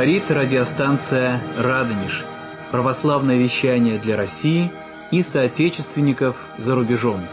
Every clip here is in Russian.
Говорит радиостанция «Радонеж». Православное вещание для России и соотечественников за рубежом.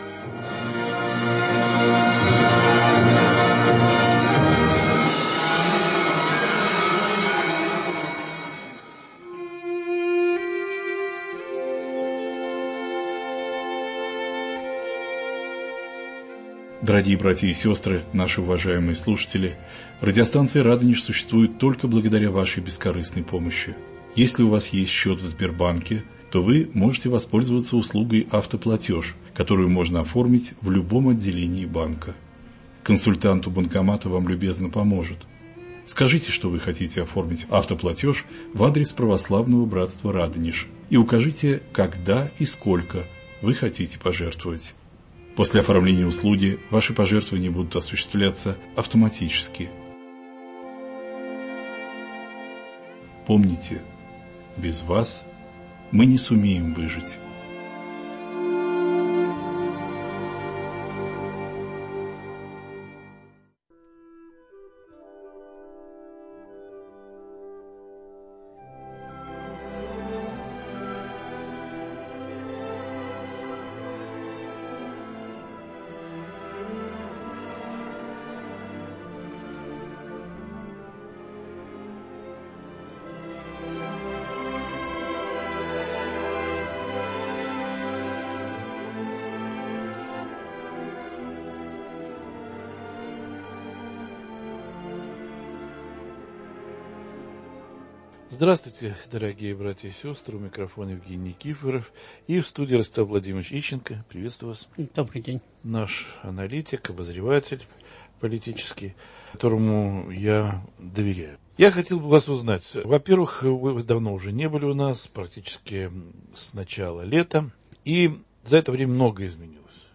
Дорогие братья и сестры, наши уважаемые слушатели, радиостанция «Радонеж» существует только благодаря вашей бескорыстной помощи. Если у вас есть счет в Сбербанке, то вы можете воспользоваться услугой «Автоплатеж», которую можно оформить в любом отделении банка. Консультант у банкомата вам любезно поможет. Скажите, что вы хотите оформить автоплатеж в адрес Православного братства «Радонеж» и укажите, когда и сколько вы хотите пожертвовать. После оформления услуги ваши пожертвования будут осуществляться автоматически. Помните, без вас мы не сумеем выжить. Здравствуйте, дорогие братья и сестры, у микрофона Евгений Никифоров и в студии Ростислав Владимирович Ищенко. Приветствую вас. Добрый день. Наш аналитик, обозреватель политический, которому я доверяю. Я хотел бы вас узнать. Во-первых, вы давно уже не были у нас, практически с начала лета, и за это время многое изменилось.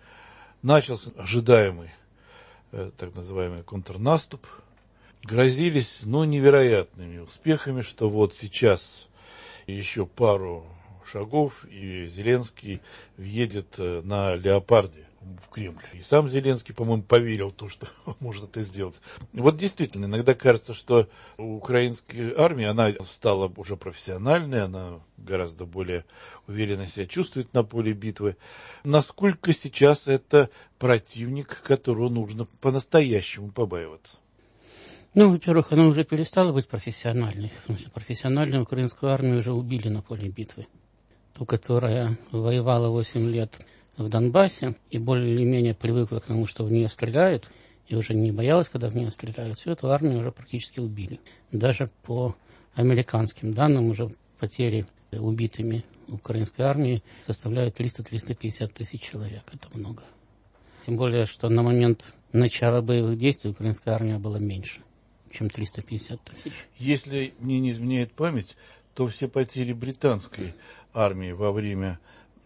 Начался ожидаемый, так называемый, контрнаступ. Грозились, невероятными успехами, что вот сейчас еще пару шагов, и Зеленский въедет на «Леопарде» в Кремль. И сам Зеленский, по-моему, поверил в то, что может это сделать. Вот действительно, иногда кажется, что украинская армия, она стала уже профессиональной, она гораздо более уверенно себя чувствует на поле битвы. Насколько сейчас это противник, которого нужно по-настоящему побаиваться? Во-первых, она уже перестала быть профессиональной. Потому что профессиональную украинскую армию уже убили на поле битвы. Ту, которая воевала 8 лет в Донбассе и более или менее привыкла к тому, что в нее стреляют, и уже не боялась, когда в нее стреляют, всю эту армию уже практически убили. Даже по американским данным уже потери убитыми украинской армии составляют 300-350 тысяч человек. Это много. Тем более, что на момент начала боевых действий украинская армия была меньше, чем 350 тысяч. Если мне не изменяет память, то все потери британской армии во время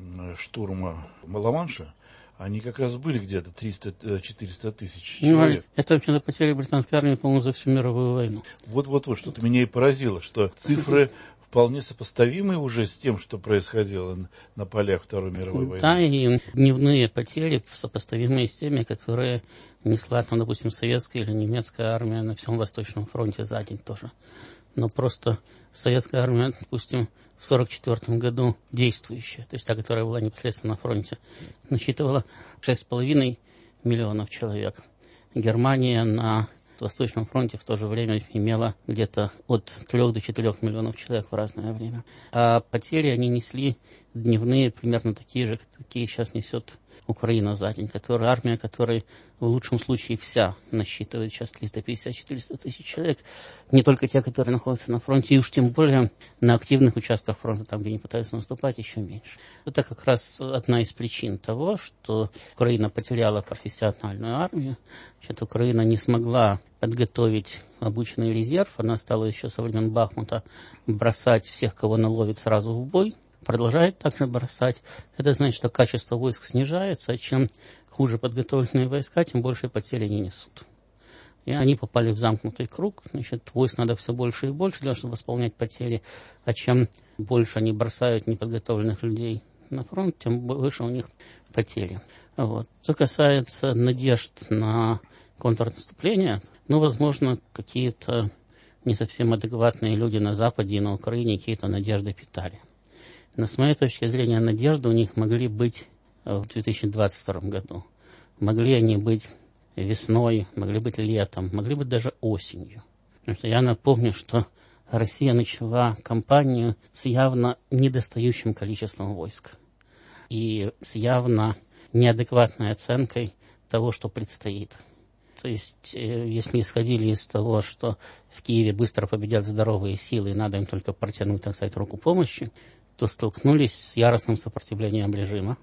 штурма Ла-Манша, они как раз были где-то 300-400 тысяч человек. Это вообще потери британской армии, по-моему, за всю мировую войну. Вот, что-то меня и поразило, что цифры вполне сопоставимы уже с тем, что происходило на полях Второй мировой войны. Да, и дневные потери сопоставимые с теми, которые несла, допустим, советская или немецкая армия на всем Восточном фронте за день тоже. Но просто советская армия, допустим, в 1944 году действующая, то есть та, которая была непосредственно на фронте, насчитывала 6,5 миллионов человек. Германия на Восточном фронте в то же время имела где-то от 3 до 4 миллионов человек в разное время. А потери они несли дневные, примерно такие же, какие сейчас несет Украина за день, армия которой в лучшем случае вся насчитывает сейчас 350-400 тысяч человек. Не только те, которые находятся на фронте, и уж тем более на активных участках фронта, там, где они пытаются наступать, еще меньше. Это как раз одна из причин того, что Украина потеряла профессиональную армию. Значит, Украина не смогла подготовить обученный резерв. Она стала еще со времен Бахмута бросать всех, кого наловит, сразу в бой. Продолжает также бросать. Это значит, что качество войск снижается, а чем хуже подготовленные войска, тем больше потери они несут. И они попали в замкнутый круг. Значит, войск надо все больше и больше для того, чтобы восполнять потери. А чем больше они бросают неподготовленных людей на фронт, тем выше у них потери. Вот. Что касается надежд на контрнаступление, возможно, какие-то не совсем адекватные люди на Западе и на Украине какие-то надежды питали. Но с моей точки зрения, надежды у них могли быть в 2022 году. Могли они быть весной, могли быть летом, могли быть даже осенью. Потому что я напомню, что Россия начала кампанию с явно недостающим количеством войск и с явно неадекватной оценкой того, что предстоит. То есть, если исходили из того, что в Киеве быстро победят здоровые силы, и надо им только протянуть, так сказать, руку помощи, то столкнулись с яростным сопротивлением режима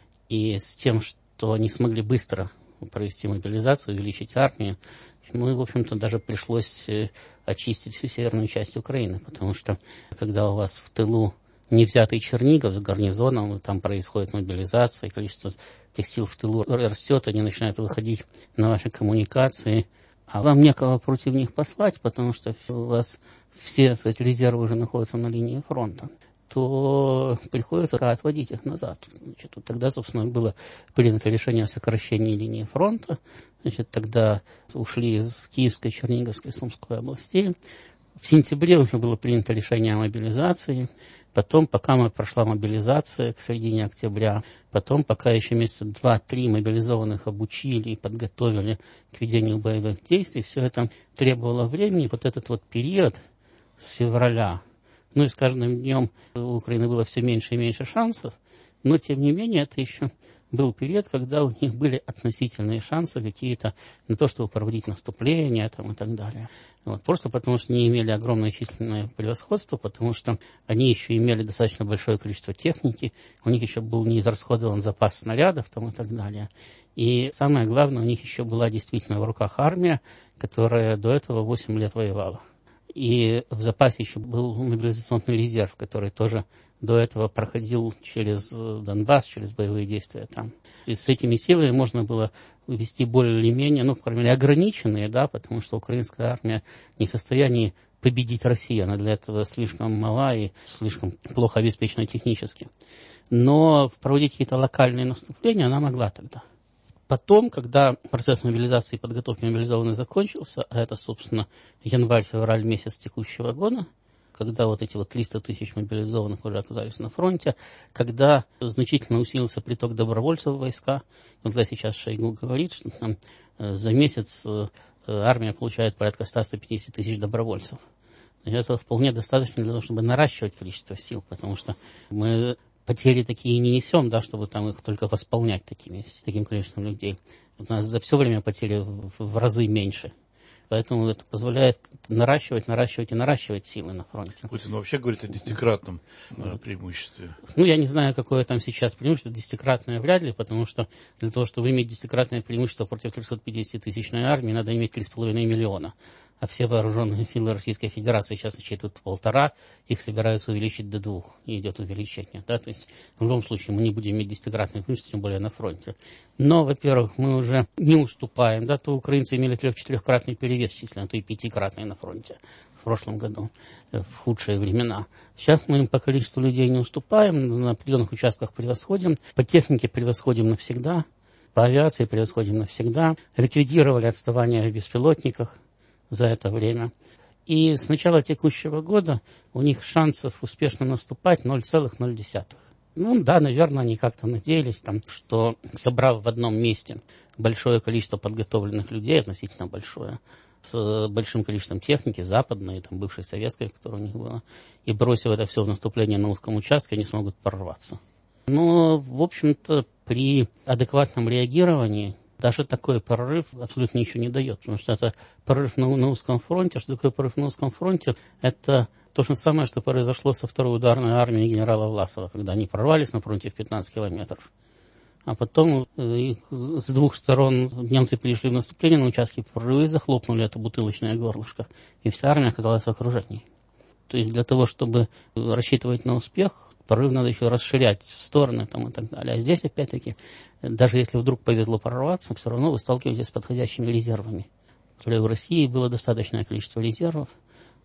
и с тем, что они смогли быстро провести мобилизацию, увеличить армию. Ну и, в общем-то, даже пришлось очистить всю северную часть Украины, потому что, когда у вас в тылу не взятый Чернигов с гарнизоном, там происходит мобилизация, количество этих сил в тылу растет, они начинают выходить на ваши коммуникации, а вам некого против них послать, потому что у вас все, кстати, резервы уже находятся на линии фронта, то приходится отводить их назад. Значит, вот тогда, собственно, было принято решение о сокращении линии фронта. Значит, тогда ушли из Киевской, Черниговской, Сумской областей. В сентябре уже было принято решение о мобилизации. Потом, пока прошла мобилизация к середине октября, потом, пока еще месяца 2-3 мобилизованных обучили и подготовили к ведению боевых действий, все это требовало времени. Вот этот вот период с февраля, ну и с каждым днем у Украины было все меньше и меньше шансов, но, тем не менее, это еще был период, когда у них были относительные шансы какие-то на то, чтобы проводить наступления там, и так далее. Вот, просто потому, что они имели огромное численное превосходство, потому что они еще имели достаточно большое количество техники, у них еще был неизрасходован запас снарядов там, и так далее. И самое главное, у них еще была действительно в руках армия, которая до этого 8 лет воевала. И в запасе еще был мобилизационный резерв, который тоже до этого проходил через Донбасс, через боевые действия там. И с этими силами можно было вести более или менее, ну, в крайней мере, ограниченные, да, потому что украинская армия не в состоянии победить Россию, она для этого слишком мала и слишком плохо обеспечена технически. Но проводить какие-то локальные наступления она могла тогда. Потом, когда процесс мобилизации и подготовки мобилизованных закончился, а это, собственно, январь-февраль месяц текущего года, когда вот эти вот 300 тысяч мобилизованных уже оказались на фронте, когда значительно усилился приток добровольцев в войска, вот когда сейчас Шойгу говорит, что там за месяц армия получает порядка 100-150 тысяч добровольцев. Это вполне достаточно для того, чтобы наращивать количество сил, потому что мы потери такие не несем, да, чтобы там их только восполнять таким количеством людей. У нас за все время потери в разы меньше. Поэтому это позволяет наращивать силы на фронте. Путин вообще говорит о десятикратном преимуществе. Ну, я не знаю, какое там сейчас преимущество, десятикратное вряд ли, потому что для того, чтобы иметь десятикратное преимущество против 350-тысячной армии, надо иметь 3,5 миллиона. А все вооруженные силы Российской Федерации сейчас насчитывают 1,5, их собираются увеличить до 2, и идет увеличение. Да? То есть, в любом случае, мы не будем иметь десятикратное преимущество, тем более на фронте. Но, во-первых, мы уже не уступаем, да, то украинцы имели 3-4-кратный перевес численно, а то и 5-кратный на фронте в прошлом году, в худшие времена. Сейчас мы им по количеству людей не уступаем, на определенных участках превосходим, по технике превосходим навсегда, по авиации превосходим навсегда, ликвидировали отставание в беспилотниках за это время. И с начала текущего года у них шансов успешно наступать 0,0. Ну да, наверное, они как-то надеялись, там, что, собрав в одном месте большое количество подготовленных людей, относительно большое, с большим количеством техники, западной, там, бывшей советской, которая у них была, и бросив это все в наступление на узком участке, они смогут прорваться. Но, в общем-то, при адекватном реагировании даже такой прорыв абсолютно ничего не дает, потому что это прорыв на узком фронте. Что такое прорыв на узком фронте? Это то же самое, что произошло со второй ударной армией генерала Власова, когда они прорвались на фронте в 15 километров. А потом их с двух сторон немцы перешли в наступление на участке прорыва и захлопнули это бутылочное горлышко. И вся армия оказалась в окружении. То есть для того, чтобы рассчитывать на успех, прорыв надо еще расширять в стороны там, и так далее. А здесь, опять-таки, даже если вдруг повезло прорваться, все равно вы сталкиваетесь с подходящими резервами. В России было достаточное количество резервов.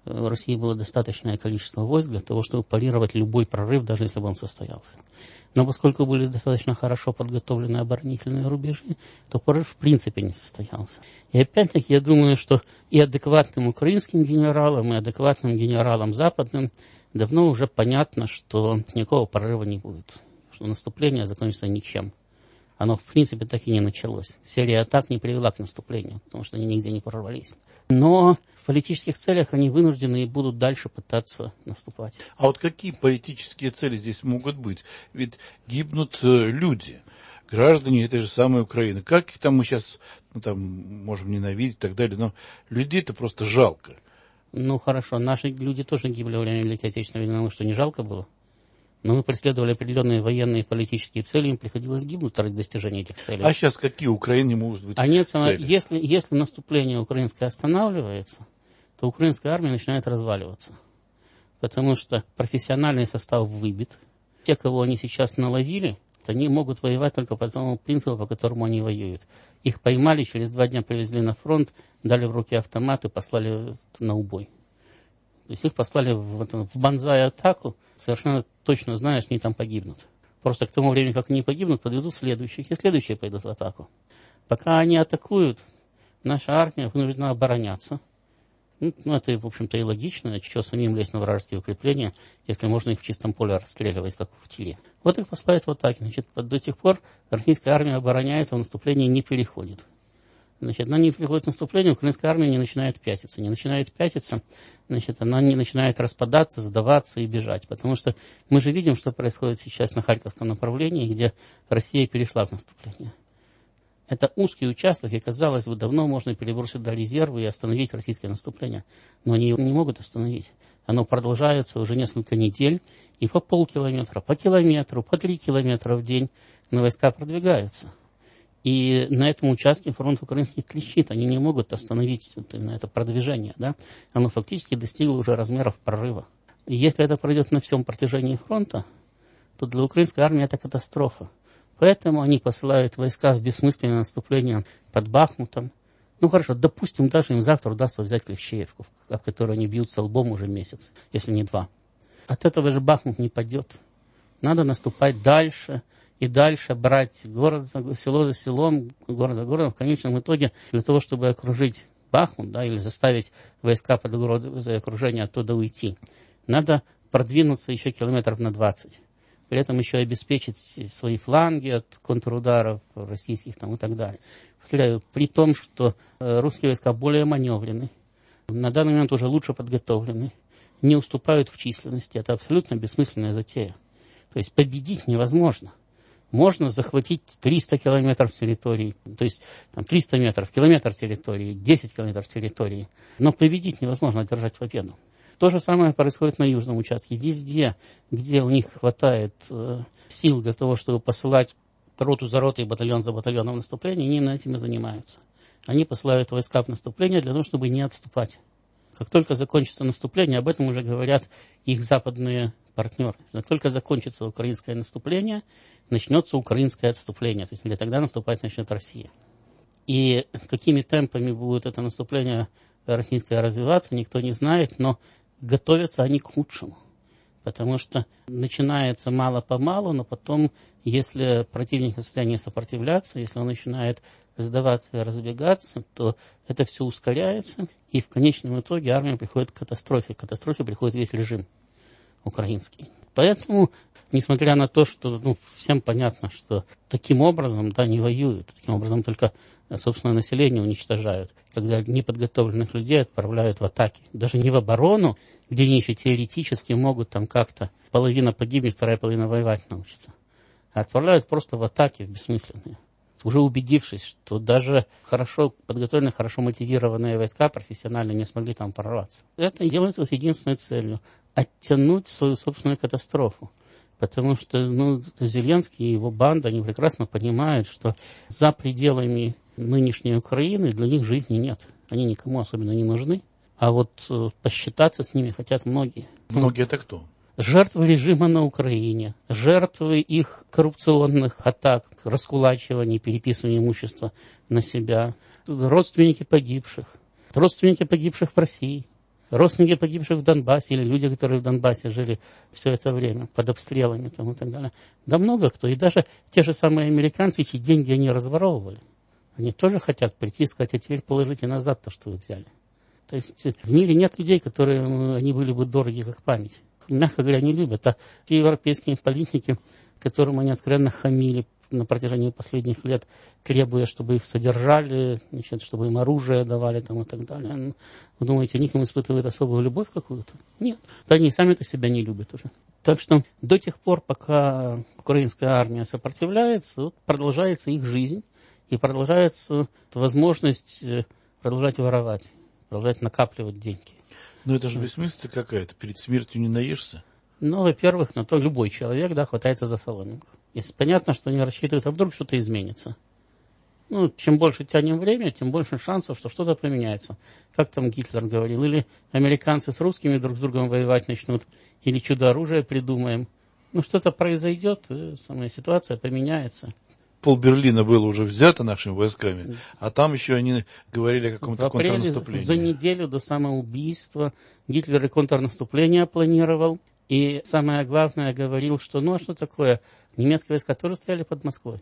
у России было достаточное количество войск для того, чтобы парировать любой прорыв, даже если бы он состоялся. Но поскольку были достаточно хорошо подготовлены оборонительные рубежи, то прорыв в принципе не состоялся. И опять-таки я думаю, что и адекватным украинским генералам, и адекватным генералам западным давно уже понятно, что никакого прорыва не будет, что наступление закончится ничем. Оно, в принципе, так и не началось. Серия атак не привела к наступлению, потому что они нигде не прорвались. Но в политических целях они вынуждены и будут дальше пытаться наступать. А вот какие политические цели здесь могут быть? Ведь гибнут люди, граждане этой же самой Украины. Как их там мы сейчас можем ненавидеть и так далее, но людей-то просто жалко. Ну, хорошо, наши люди тоже гибли во время Великой Отечественной войны, что не жалко было? Но мы преследовали определенные военные и политические цели, им приходилось гибнуть ради достижения этих целей. А сейчас какие у Украины могут быть цели? Если наступление украинское останавливается, то украинская армия начинает разваливаться. Потому что профессиональный состав выбит. Те, кого они сейчас наловили, они могут воевать только по тому принципу, по которому они воюют. Их поймали, через 2 дня привезли на фронт, дали в руки автомат и послали на убой. То есть их послали в банзай-атаку, совершенно точно зная, что они там погибнут. Просто к тому времени, как они погибнут, подведут следующих, и следующие пойдут в атаку. Пока они атакуют, наша армия вынуждена обороняться. Ну, это, в общем-то, и логично, чего самим лезть на вражеские укрепления, если можно их в чистом поле расстреливать, как в тире. Вот их послают в атаке. Значит, до тех пор российская армия обороняется, в наступление не переходит. Значит, она не приходит к наступлению, украинская армия не начинает пятиться. Не начинает пятиться, значит, она не начинает распадаться, сдаваться и бежать. Потому что мы же видим, что происходит сейчас на Харьковском направлении, где Россия перешла в наступление. Это узкий участок, и, казалось бы, давно можно перебросить туда резервы и остановить российское наступление. Но они его не могут остановить. Оно продолжается уже несколько недель, и по полкилометра, по километру, по 3 километра в день войска продвигаются. И на этом участке фронт украинский трещит, они не могут остановить это продвижение. Да? Оно фактически достигло уже размеров прорыва. И если это пройдет на всем протяжении фронта, то для украинской армии это катастрофа. Поэтому они посылают войска в бессмысленное наступление под Бахмутом. Ну хорошо, допустим, даже им завтра удастся взять Клещеевку, в которой они бьются лбом уже месяц, если не 2. От этого же Бахмут не падет. Надо наступать дальше. И дальше брать город, село за селом, город за городом, в конечном итоге, для того, чтобы окружить Бахмут, да, или заставить войска под угрозой окружения оттуда уйти, надо продвинуться еще километров на 20. При этом еще обеспечить свои фланги от контрударов российских и так далее. Повторяю, при том, что русские войска более маневрены, на данный момент уже лучше подготовлены, не уступают в численности. Это абсолютно бессмысленная затея. То есть победить невозможно. Можно захватить 300 километров территории, то есть 300 метров, километр территории, 10 километров территории. Но победить невозможно, одержать победу. То же самое происходит на южном участке. Везде, где у них хватает сил для того, чтобы посылать роту за ротой, батальон за батальоном в наступление, они этим и занимаются. Они посылают войска в наступление для того, чтобы не отступать. Как только закончится наступление, об этом уже говорят их западные партнеры. Как только закончится украинское наступление, начнется украинское отступление. То есть тогда наступать начнет Россия. И какими темпами будет это наступление российское развиваться, никто не знает, но готовятся они к худшему. Потому что начинается мало-помалу, но потом, если противник в состоянии сопротивляться, если он начинает сдаваться и разбегаться, то это все ускоряется, и в конечном итоге армия приходит к катастрофе. К катастрофе приходит весь режим украинский. Поэтому, несмотря на то, что всем понятно, что таким образом не воюют, таким образом только собственное население уничтожают, когда неподготовленных людей отправляют в атаки. Даже не в оборону, где они еще теоретически могут как-то половина погибнет, вторая половина воевать научится, а отправляют просто в атаки бессмысленные, уже убедившись, что даже хорошо подготовленные, хорошо мотивированные войска профессионально не смогли там прорваться. Это делается с единственной целью – оттянуть свою собственную катастрофу. Потому что Зеленский и его банда, они прекрасно понимают, что за пределами нынешней Украины для них жизни нет. Они никому особенно не нужны. А вот посчитаться с ними хотят многие. Многие это кто? Жертвы режима на Украине, жертвы их коррупционных атак, раскулачиваний, переписывания имущества на себя, родственники погибших в России. родственники погибших в Донбассе или люди, которые в Донбассе жили все это время под обстрелами там, и так далее. Да много кто. И даже те же самые американцы, эти деньги они разворовывали. Они тоже хотят прийти и сказать, а теперь положите назад то, что вы взяли. То есть в мире нет людей, которые они были бы дороги как память. Мягко говоря, не любят. А те европейские политики, которым они откровенно хамили на протяжении последних лет, требуя, чтобы их содержали, значит, чтобы им оружие давали там, и так далее. Вы думаете, они к ним испытывают особую любовь какую-то? Нет. Да они сами-то себя не любят уже. Так что до тех пор, пока украинская армия сопротивляется, вот, продолжается их жизнь и продолжается возможность продолжать воровать, продолжать накапливать деньги. Но это же бессмыслица какая-то. Перед смертью не наешься. Ну, во-первых, на то любой человек, да, хватается за соломинку. Если понятно, что они рассчитывают, а вдруг что-то изменится. Ну, чем больше тянем время, тем больше шансов, что что-то поменяется. Как там Гитлер говорил, или американцы с русскими друг с другом воевать начнут, или чудо-оружие придумаем. Ну, что-то произойдет, и самая ситуация поменяется. Пол-Берлина было уже взято нашими войсками, а там еще они говорили о каком-то контрнаступлении. За неделю до самоубийства Гитлер и контрнаступление планировал. И самое главное, говорил, что ну а что такое, немецкие войска тоже стояли под Москвой.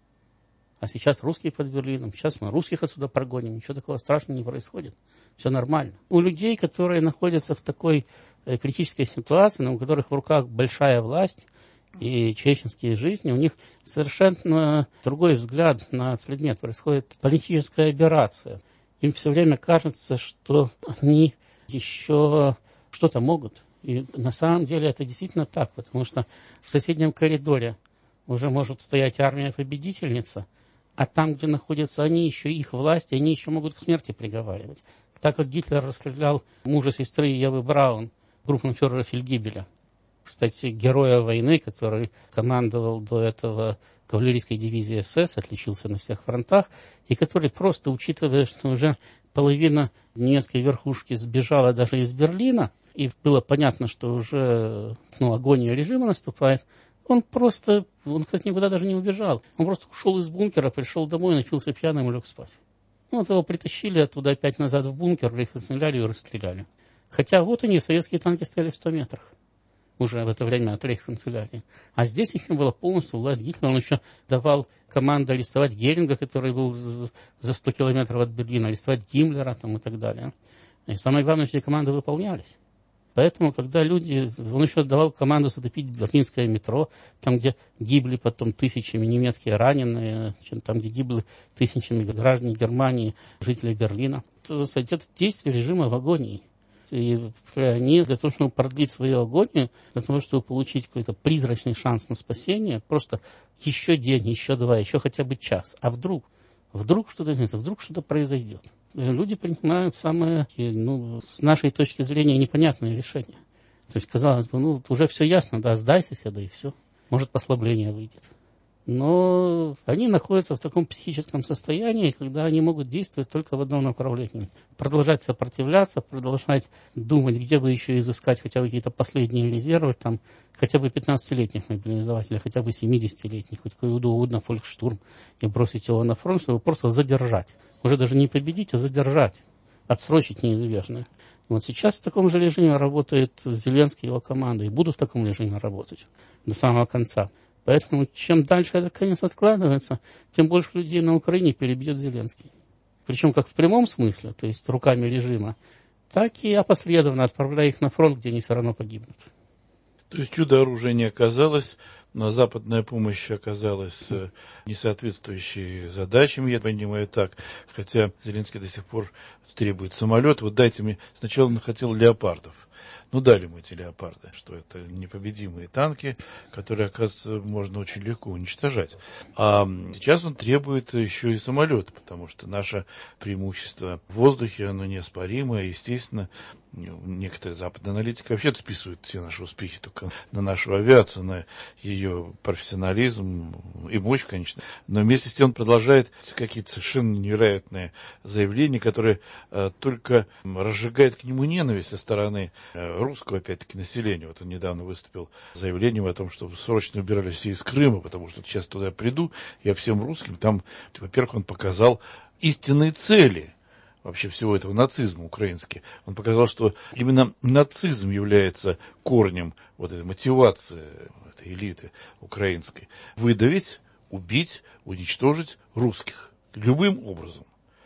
А сейчас русские под Берлином, сейчас мы русских отсюда прогоним, ничего такого страшного не происходит. Все нормально. У людей, которые находятся в такой критической ситуации, у которых в руках большая власть и человеческие жизни, у них совершенно другой взгляд на предмет. Происходит политическая операция. Им все время кажется, что они еще что-то могут. И на самом деле это действительно так, потому что в соседнем коридоре уже может стоять армия-победительница, а там, где находятся они, еще их власть, они еще могут к смерти приговаривать. Так как Гитлер расстрелял мужа сестры Евы Браун, группенфюрера Фельдгибеля, кстати, героя войны, который командовал до этого кавалерийской дивизией СС, отличился на всех фронтах, и который просто, учитывая, что уже половина немецкой верхушки сбежала даже из Берлина, и было понятно, что уже агония режима наступает, он, кстати, никуда даже не убежал. Он просто ушел из бункера, пришел домой, напился пьяным и лег спать. Вот его притащили оттуда опять назад в бункер, их отстреляли и расстреляли. Хотя вот они, советские танки стояли в 100 метрах уже в это время от рейхсканцелярии. А здесь еще была полностью власть Гитлера. Он еще давал команду арестовать Геринга, который был за 100 километров от Берлина, арестовать Гиммлера там, и так далее. И самое главное, что эти команды выполнялись. Поэтому, когда люди... Он еще давал команду затопить берлинское метро, там, где гибли потом тысячами немецкие раненые, там, где гибли тысячами граждан Германии, жителей Берлина. Это действие режима в агонии. И они для того, чтобы продлить свою агонию, для того, чтобы получить какой-то призрачный шанс на спасение, просто еще день, еще два, еще хотя бы час. А вдруг что-то изменится, вдруг что-то произойдет. Люди принимают самое, с нашей точки зрения, непонятное решение. То есть, казалось бы, уже все ясно, да, сдайся сюда и все. Может, послабление выйдет. Но они находятся в таком психическом состоянии, когда они могут действовать только в одном направлении. Продолжать сопротивляться, продолжать думать, где бы еще изыскать хотя бы какие-то последние резервы, там, хотя бы 15-летних мобилизователей, хотя бы 70-летних, хоть какой угодно фолькштурм, и бросить его на фронт, чтобы просто задержать. Уже даже не победить, а задержать, отсрочить неизбежное. Вот сейчас в таком же режиме работает Зеленский и его команда, и будут в таком режиме работать до самого конца. Поэтому чем дальше этот конец откладывается, тем больше людей на Украине перебьет Зеленский. Причем как в прямом смысле, то есть руками режима, так и опосредованно отправляя их на фронт, где они все равно погибнут. То есть чудо-оружия не оказалось, но западная помощь оказалась не соответствующей задачам, я понимаю так. Хотя Зеленский до сих пор требует самолет. Вот дайте мне... Сначала он хотел леопардов. Ну, дали мы эти леопарды, что это непобедимые танки, которые, оказывается, можно очень легко уничтожать. А сейчас он требует еще и самолет, потому что наше преимущество в воздухе, оно неоспоримое. Естественно, некоторые западные аналитики вообще списывают все наши успехи только на нашу авиацию, на ее профессионализм и мощь, конечно. Но вместе с тем он продолжает какие-то совершенно невероятные заявления, которые только разжигают к нему ненависть со стороны русского, опять-таки, населения. Вот он недавно выступил с заявлением о том, что срочно убирали все из Крыма, потому что сейчас туда приду, я всем русским. Там, во-первых, он показал истинные цели вообще всего этого нацизма украинский. Он показал, что именно нацизм является корнем вот этой мотивации этой элиты украинской. Выдавить, убить, уничтожить русских любым образом.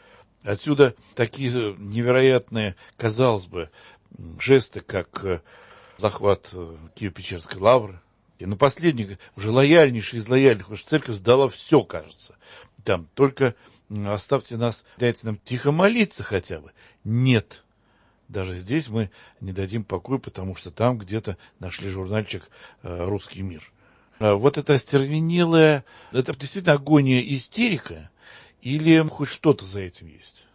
Отсюда такие невероятные, казалось бы, жесты, как захват Киево-Печерской лавры. И на последний, уже лояльнейший из лояльных, уж церковь сдала все, кажется. Там только оставьте нас, дайте нам тихо молиться хотя бы. Нет. Даже здесь мы не дадим покоя, потому что там где-то нашли журнальчик «Русский мир». Вот это остервенелое, это действительно агония истерика или хоть что-то за этим есть?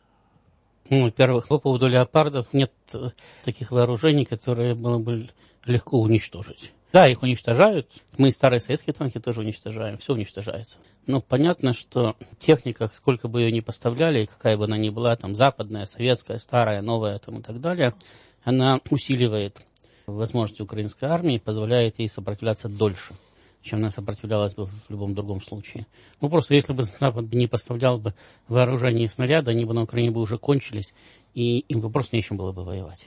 Ну, во-первых, по поводу леопардов нет таких вооружений, которые было бы легко уничтожить. Да, их уничтожают. Мы старые советские танки тоже уничтожаем. Все уничтожается. Но понятно, что техника, сколько бы ее ни поставляли, какая бы она ни была, там западная, советская, старая, новая там, и так далее, она усиливает возможности украинской армии, позволяет ей сопротивляться дольше, чем она сопротивлялась бы в любом другом случае. Ну, просто если бы Запад не поставлял бы вооружение и снаряды, они бы на Украине бы уже кончились, и им бы просто нечем было бы воевать.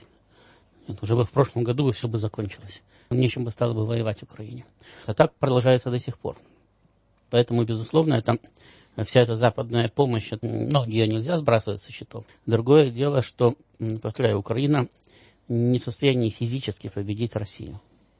Уже бы в прошлом году бы все бы закончилось. Нечем бы стало бы воевать в Украине. А так продолжается до сих пор. Поэтому, безусловно, вся эта западная помощь, ее нельзя сбрасывать со счетов. Другое дело, что, повторяю, Украина не в состоянии физически победить Россию.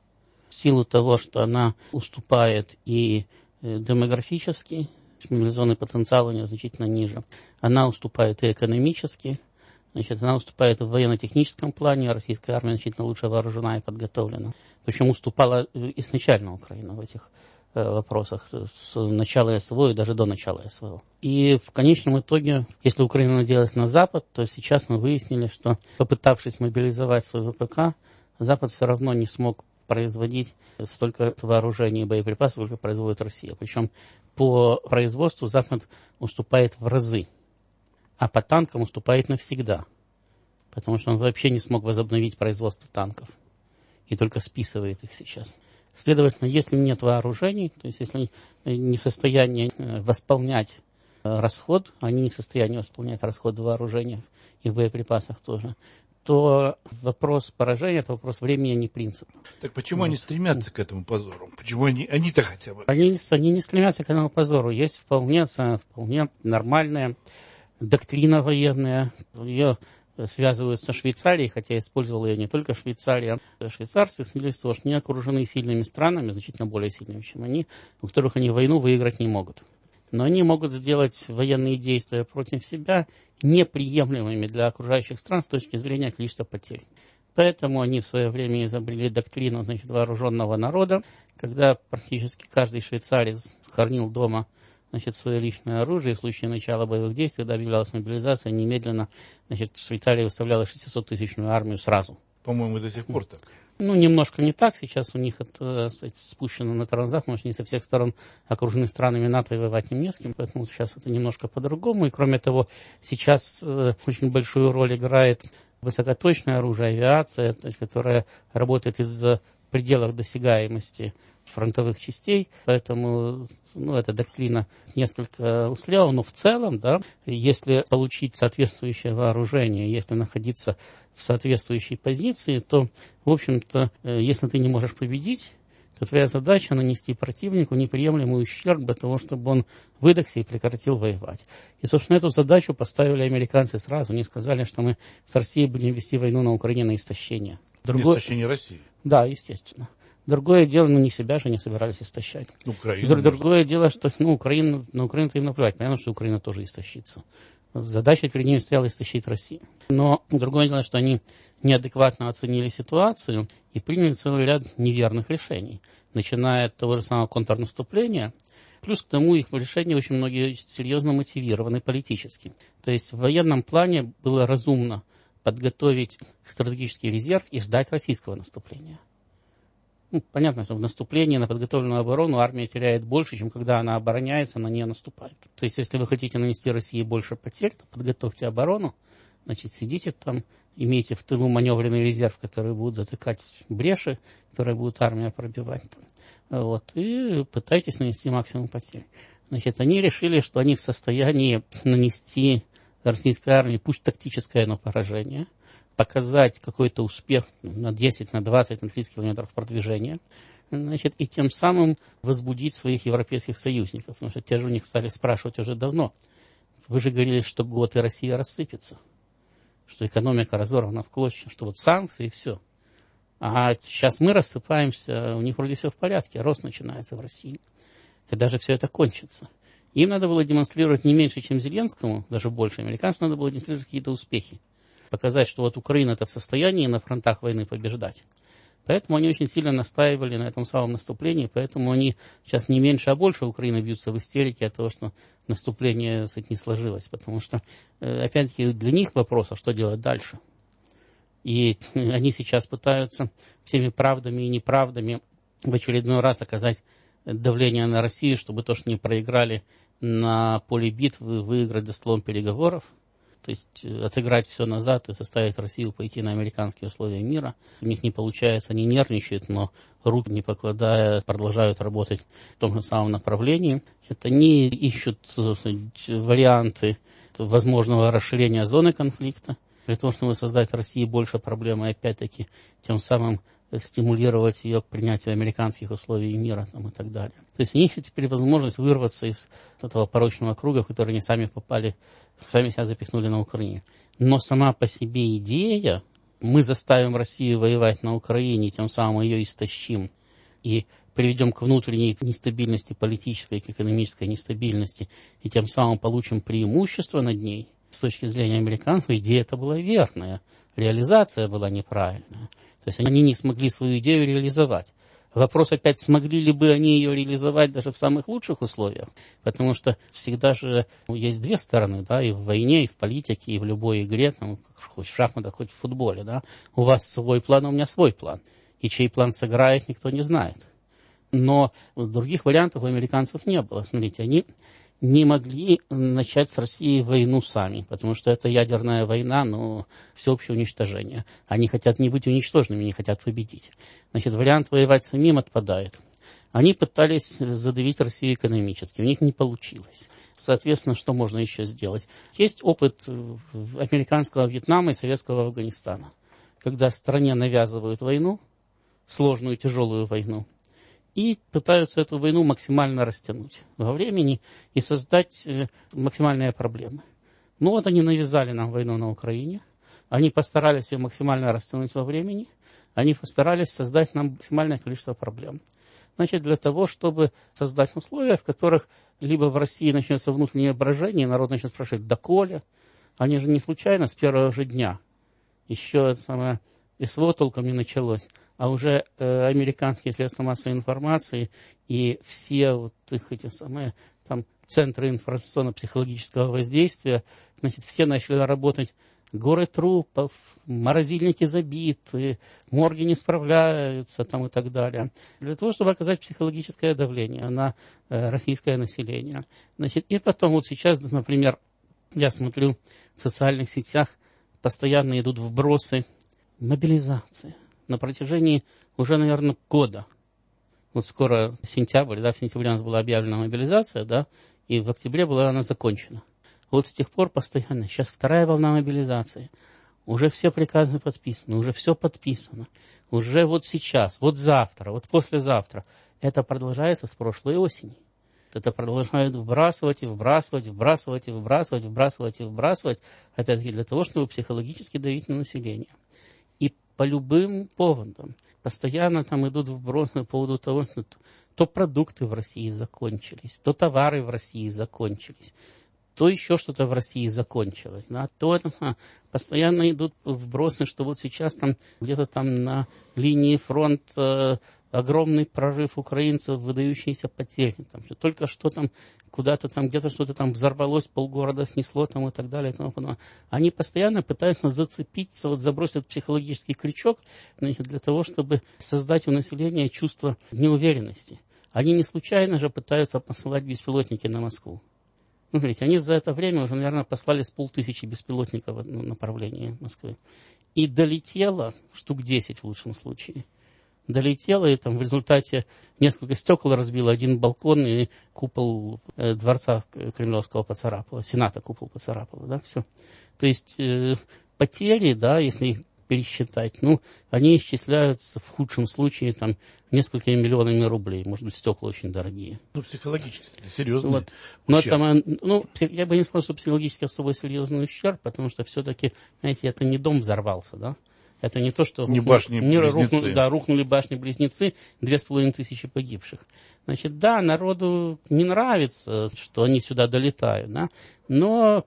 В силу того, что она уступает и демографически, мобилизационный потенциал у нее значительно ниже, она уступает и экономически. Значит, она уступает в военно-техническом плане, а российская армия значительно лучше вооружена и подготовлена. Причем уступала изначально Украина в этих вопросах с начала СВО и даже до начала СВО. И в конечном итоге, если Украина надеялась на Запад, то сейчас мы выяснили, что, попытавшись мобилизовать свой ВПК, Запад все равно не смог производить столько вооружений и боеприпасов, сколько производит Россия. Причем по производству Запад уступает в разы. А по танкам уступает навсегда, потому что он вообще не смог возобновить производство танков и только списывает их сейчас. Следовательно, если нет вооружений, то есть если они не в состоянии восполнять расход, они не в состоянии восполнять расход в вооружениях и в боеприпасах тоже, то вопрос поражения – это вопрос времени, а не принципа. Так почему они стремятся к этому позору? Почему они-то хотя бы? Они не стремятся к этому позору. Есть вполне нормальная доктрина военная, ее связывают со Швейцарией, хотя использовала ее не только Швейцария. Швейцарцы свидетельствовали, что они окружены сильными странами, значительно более сильными, чем они, у которых они войну выиграть не могут. Но они могут сделать военные действия против себя неприемлемыми для окружающих стран с точки зрения количества потерь. Поэтому они в свое время изобрели доктрину, вооруженного народа, когда практически каждый швейцарец хранил дома свое личное оружие, в случае начала боевых действий, когда объявлялась мобилизация, немедленно Швейцария выставляла 600-тысячную армию сразу. По-моему, до сих пор так. Немножко не так. Сейчас у них это спущено на тормозах, потому что они со всех сторон окружены странами НАТО и воевать им не с кем. Поэтому сейчас это немножко по-другому. И кроме того, сейчас очень большую роль играет высокоточное оружие, авиация, которая работает из пределах досягаемости фронтовых частей, поэтому эта доктрина несколько устарела, но в целом, если получить соответствующее вооружение, если находиться в соответствующей позиции, то, в общем-то, если ты не можешь победить, то твоя задача нанести противнику неприемлемый ущерб для того, чтобы он выдохся и прекратил воевать. И, собственно, эту задачу поставили американцы сразу. Они сказали, что мы с Россией будем вести войну на Украине на истощение. Истощение России? Да, естественно. Другое дело, не себя же не собирались истощать. Другое дело, что на Украину-то им наплевать. Понятно, что Украина тоже истощится. Задача перед ними стояла истощить Россию. Но другое дело, что они неадекватно оценили ситуацию и приняли целый ряд неверных решений. Начиная от того же самого контрнаступления, плюс к тому их решения очень многие серьезно мотивированы политически. То есть в военном плане было разумно подготовить стратегический резерв и ждать российского наступления. Понятно, что в наступлении на подготовленную оборону армия теряет больше, чем когда она обороняется, на нее наступает. То есть, если вы хотите нанести России больше потерь, то подготовьте оборону, сидите там, имейте в тылу маневренный резерв, который будет затыкать бреши, которые будет армия пробивать. И пытайтесь нанести максимум потерь. Они решили, что они в состоянии нанести российской армии, пусть тактическое, но поражение, показать какой-то успех на 10, на 20, на 30 километров продвижения, значит, и тем самым возбудить своих европейских союзников. Потому что те же у них стали спрашивать уже давно. Вы же говорили, что год и Россия рассыпется, что экономика разорвана в клочья, что вот санкции и все. А сейчас мы рассыпаемся, у них вроде все в порядке, рост начинается в России. Когда же все это кончится? Им надо было демонстрировать не меньше, чем Зеленскому, даже больше. Американцам надо было демонстрировать какие-то успехи. Показать, что вот Украина-то в состоянии на фронтах войны побеждать. Поэтому они очень сильно настаивали на этом самом наступлении, поэтому они сейчас не меньше, а больше Украины бьются в истерике от того, что наступление не сложилось. Потому что, опять-таки, для них вопрос, а что делать дальше? И они сейчас пытаются всеми правдами и неправдами в очередной раз оказать давление на Россию, чтобы то, что не проиграли на поле битвы, выиграть за столом переговоров. То есть отыграть все назад и заставить Россию пойти на американские условия мира. У них не получается, они нервничают, но руки не покладая продолжают работать в том же самом направлении. Они ищут варианты возможного расширения зоны конфликта, для того, чтобы создать России больше проблем и опять-таки тем самым стимулировать ее к принятию американских условий мира и так далее. То есть у них теперь возможность вырваться из этого порочного круга, в который они сами попали, сами себя запихнули на Украине. Но сама по себе идея, мы заставим Россию воевать на Украине, тем самым ее истощим и приведем к внутренней нестабильности, политической и экономической нестабильности, и тем самым получим преимущество над ней, с точки зрения американцев, идея эта была верная, реализация была неправильная. То есть они не смогли свою идею реализовать. Вопрос опять, смогли ли бы они ее реализовать даже в самых лучших условиях, потому что всегда же есть две стороны, да, и в войне, и в политике, и в любой игре, там, хоть в шахматах, хоть в футболе, да. У вас свой план, а у меня свой план. И чей план сыграет, никто не знает. Но других вариантов у американцев не было. Смотрите, они не могли начать с Россией войну сами, потому что это ядерная война, но всеобщее уничтожение. Они хотят не быть уничтоженными, не хотят победить. Значит, вариант воевать самим отпадает. Они пытались задавить Россию экономически, у них не получилось. Соответственно, что можно еще сделать? Есть опыт американского Вьетнама и советского Афганистана, когда стране навязывают войну, сложную, тяжелую войну, и пытаются эту войну максимально растянуть во времени и создать максимальные проблемы. Ну вот они навязали нам войну на Украине, они постарались ее максимально растянуть во времени, они постарались создать нам максимальное количество проблем. Значит, для того, чтобы создать условия, в которых либо в России начнется внутреннее брожение, народ начнет спрашивать, доколе, они же не случайно с первого же дня, еще самое СВО толком не началось, а уже американские средства массовой информации и все вот их эти самые там центры информационно-психологического воздействия, значит, все начали работать. Горы трупов, морозильники забиты, морги не справляются там и так далее. Для того, чтобы оказать психологическое давление на российское население. Значит, и потом вот сейчас, например, я смотрю в социальных сетях, постоянно идут вбросы мобилизации. На протяжении уже, наверное, года. Вот скоро сентябрь, да, в сентябре у нас была объявлена мобилизация, да, и в октябре была она закончена. Вот с тех пор постоянно. Сейчас вторая волна мобилизации. Уже все приказы подписаны, уже все подписано. Уже вот сейчас, вот завтра, вот послезавтра. Это продолжается с прошлой осени. Это продолжают вбрасывать и вбрасывать, вбрасывать и вбрасывать, вбрасывать и вбрасывать. Опять-таки для того, чтобы психологически давить на население. И по любым поводам. Постоянно там идут вбросы по поводу того, что то продукты в России закончились, то товары в России закончились, то еще что-то в России закончилось. Да? То это постоянно идут вбросы, что вот сейчас там где-то там на линии фронта огромный прорыв украинцев, выдающиеся потери. Там, что только что там куда-то там, где-то что-то там взорвалось, полгорода снесло там и так далее. И тому подобное. Они постоянно пытаются зацепиться, вот забросить психологический крючок, значит, для того, чтобы создать у населения чувство неуверенности. Они не случайно же пытаются посылать беспилотники на Москву. Ну, смотрите, они за это время уже, наверное, послали с 500 беспилотников в одном направлении Москвы. И долетело штук 10 в лучшем случае. долетело, и там в результате несколько стекол разбило, один балкон и купол дворца Кремлевского поцарапало, Сената купол поцарапало, да, все. То есть потери, да, если их пересчитать, они исчисляются в худшем случае там несколькими миллионами рублей, может быть, стекла очень дорогие. Психологически это серьезный вот. Но ущерб. Я бы не сказал, что психологически особо серьезный ущерб, потому что все-таки, знаете, это не дом взорвался, да? Это не то, что рухнули башни-близнецы, 2500 погибших. Значит, да, народу не нравится, что они сюда долетают, да, но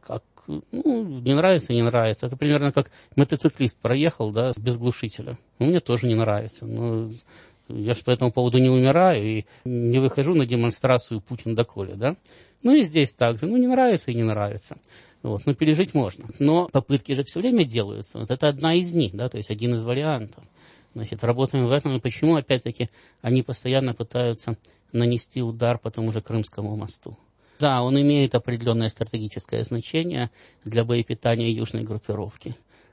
не нравится, не нравится. Это примерно как мотоциклист проехал, да, без глушителя. Мне тоже не нравится. Но я же по этому поводу не умираю и не выхожу на демонстрацию Путин доколе, да. И здесь так же. Не нравится и не нравится. Но пережить можно. Но попытки же все время делаются. Это одна из них, да, то есть один из вариантов. Значит, работаем в этом. И почему, опять-таки, они постоянно пытаются нанести удар по тому же Крымскому мосту? Да, он имеет определенное стратегическое значение для боепитания южной группировки.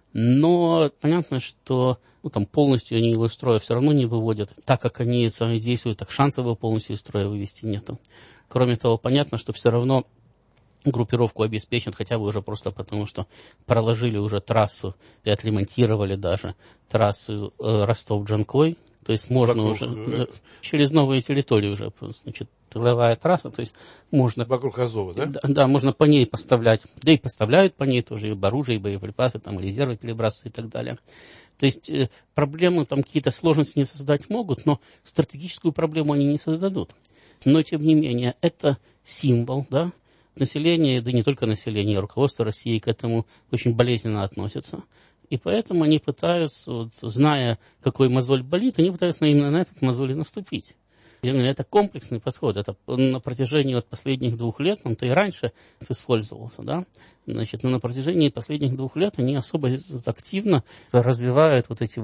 Но понятно, что полностью они его из строя все равно не выводят. Так как они сами действуют, так шансов его полностью из строя вывести нету. Кроме того, понятно, что все равно группировку обеспечат хотя бы уже просто потому, что проложили уже трассу и отремонтировали даже трассу Ростов-Джанкой. То есть можно уже через новые территории уже, значит, тыловая трасса, то есть можно... Вокруг Азова, да? Да, можно по ней поставлять, да и поставляют по ней тоже и оружие, и боеприпасы, там, и резервы перебрасываются и так далее. То есть проблемы, какие-то сложности не создать могут, но стратегическую проблему они не создадут. Но, тем не менее, это символ, да, население, да не только население, руководство России к этому очень болезненно относятся. И поэтому они пытаются, зная, какой мозоль болит, они пытаются именно на этот мозоль и наступить. Это комплексный подход. Это на протяжении последних 2 лет, он-то и раньше использовался, да. Значит, но на протяжении последних 2 лет они особо активно развивают эти